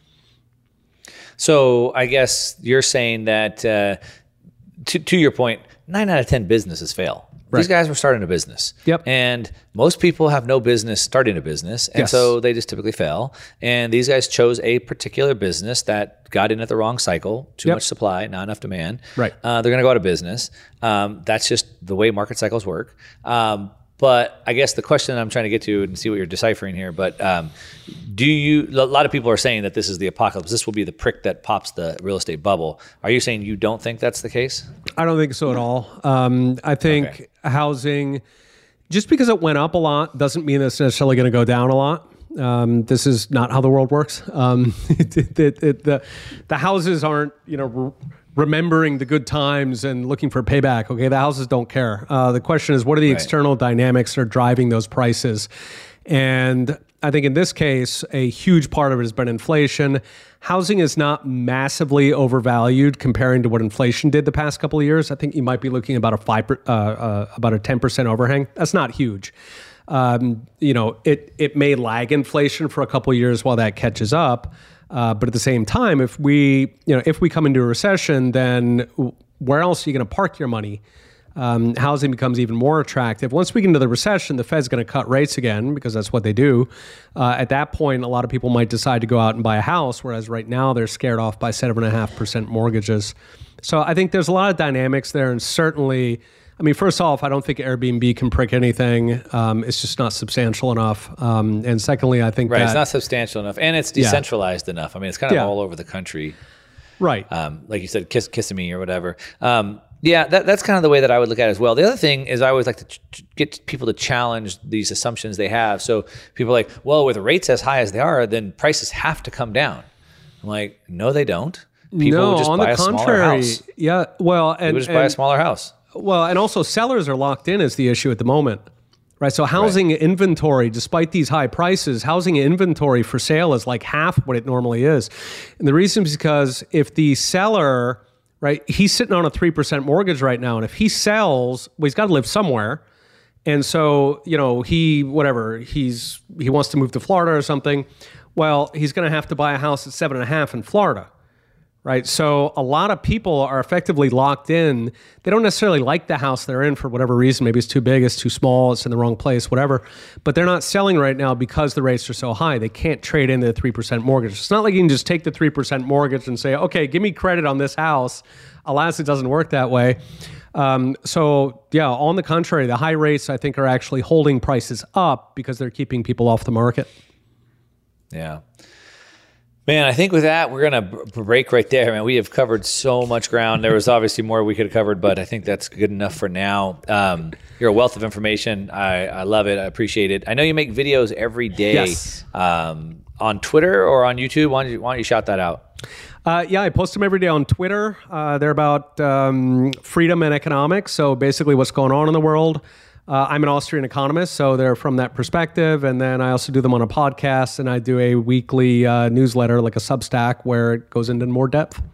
So I guess you're saying that, uh, to, to your point, nine out of ten businesses fail. Right. These guys were starting a business. Yep. And most people have no business starting a business. And yes. so they just typically fail. And these guys chose a particular business that got in at the wrong cycle, too yep. much supply, not enough demand. Right. Uh, they're going to go out of business. Um, that's just the way market cycles work. Um, but I guess the question I'm trying to get to and see what you're deciphering here, but um, do you, a lot of people are saying that this is the apocalypse. This will be the prick that pops the real estate bubble. Are you saying you don't think that's the case? I don't think so at all. Um, I think okay. housing, just because it went up a lot doesn't mean it's necessarily going to go down a lot. Um, this is not how the world works. Um, it, it, it, the, the houses aren't, you know, re- remembering the good times and looking for payback. Okay, the houses don't care. Uh, the question is, what are the right. external dynamics that are driving those prices? And I think in this case, a huge part of it has been inflation. Housing is not massively overvalued comparing to what inflation did the past couple of years. I think you might be looking at about a five, uh, uh, about a ten percent overhang. That's not huge. Um, you know, it it may lag inflation for a couple of years while that catches up. Uh, but at the same time, if we, you know, if we come into a recession, then where else are you going to park your money? Um, housing becomes even more attractive. Once we get into the recession, the Fed's going to cut rates again because that's what they do. Uh, at that point, a lot of people might decide to go out and buy a house, whereas right now they're scared off by seven point five percent mortgages. So I think there's a lot of dynamics there, and certainly, I mean, first off, I don't think Airbnb can prick anything. Um, it's just not substantial enough. Um, and secondly, I think right, that... it's not substantial enough, and it's decentralized yeah. enough. I mean, it's kind of yeah. all over the country. Right. Um, like you said, kiss, Kissimmee or whatever. Um, yeah, that, that's kind of the way that I would look at it as well. The other thing is I always like to ch- get people to challenge these assumptions they have. So people are like, well, with rates as high as they are, then prices have to come down. I'm like, no, they don't. People no, just on buy the a contrary, smaller house. Yeah, well... and People just and, buy a smaller house. Well, and also sellers are locked in is the issue at the moment. Right, so housing right. inventory, despite these high prices, housing inventory for sale is like half what it normally is. And the reason is because if the seller, right, he's sitting on a three percent mortgage right now, and if he sells, well, he's got to live somewhere. And so, you know, he, whatever, he's he wants to move to Florida or something. Well, he's going to have to buy a house at seven and a half in Florida. Right. So a lot of people are effectively locked in. They don't necessarily like the house they're in for whatever reason. Maybe it's too big, it's too small, it's in the wrong place, whatever. But they're not selling right now because the rates are so high. They can't trade in the three percent mortgage. It's not like you can just take the three percent mortgage and say, okay, give me credit on this house. Alas, it doesn't work that way. Um, so, yeah, on the contrary, the high rates, I think, are actually holding prices up because they're keeping people off the market. Yeah. Man, I think with that, we're going to break right there. Man, we have covered so much ground. There was obviously more we could have covered, but I think that's good enough for now. Um, you're a wealth of information. I, I love it. I appreciate it. I know you make videos every day yes. um, on Twitter or on YouTube. Why don't you, why don't you shout that out? Uh, yeah, I post them every day on Twitter. Uh, they're about um, freedom and economics, so basically what's going on in the world. Uh, I'm an Austrian economist, so they're from that perspective. And then I also do them on a podcast, and I do a weekly uh, newsletter, like a Substack, where it goes into more depth.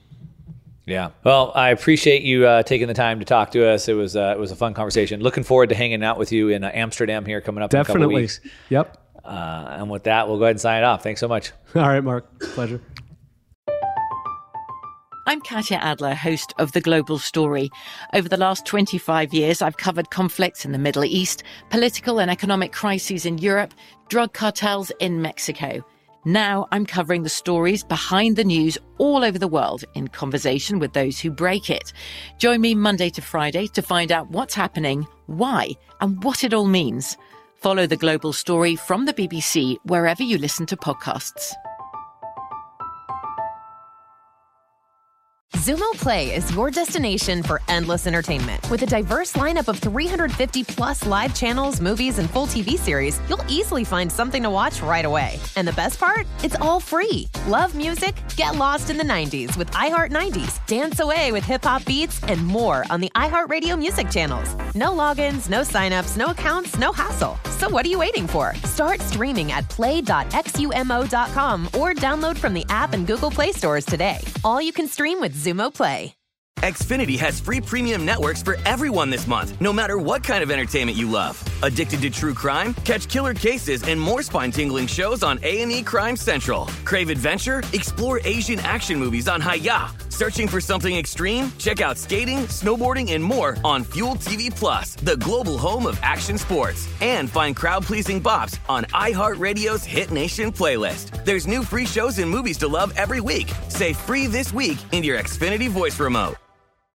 Yeah. Well, I appreciate you uh, taking the time to talk to us. It was uh, it was a fun conversation. Looking forward to hanging out with you in uh, Amsterdam here coming up Definitely. in a couple weeks. Yep. Uh, and with that, we'll go ahead and sign it off. Thanks so much. All right, Mark. Pleasure. I'm Katya Adler, host of The Global Story. Over the last twenty-five years, I've covered conflicts in the Middle East, political and economic crises in Europe, drug cartels in Mexico. Now I'm covering the stories behind the news all over the world in conversation with those who break it. Join me Monday to Friday to find out what's happening, why, and what it all means. Follow The Global Story from the B B C wherever you listen to podcasts. Xumo Play is your destination for endless entertainment. With a diverse lineup of three hundred fifty plus live channels, movies, and full T V series, you'll easily find something to watch right away. And the best part? It's all free. Love music? Get lost in the nineties with iHeart nineties, dance away with hip-hop beats, and more on the iHeartRadio music channels. No logins, no signups, no accounts, no hassle. So what are you waiting for? Start streaming at play dot xumo dot com or download from the app and Google Play stores today. All you can stream with Xumo Play. Xfinity has free premium networks for everyone this month, no matter what kind of entertainment you love. Addicted to true crime? Catch killer cases and more spine-tingling shows on A and E Crime Central. Crave adventure? Explore Asian action movies on Hi-Ya. Searching for something extreme? Check out skating, snowboarding, and more on Fuel T V Plus, the global home of action sports. And find crowd-pleasing bops on iHeartRadio's Hit Nation playlist. There's new free shows and movies to love every week. Say free this week in your Xfinity voice remote.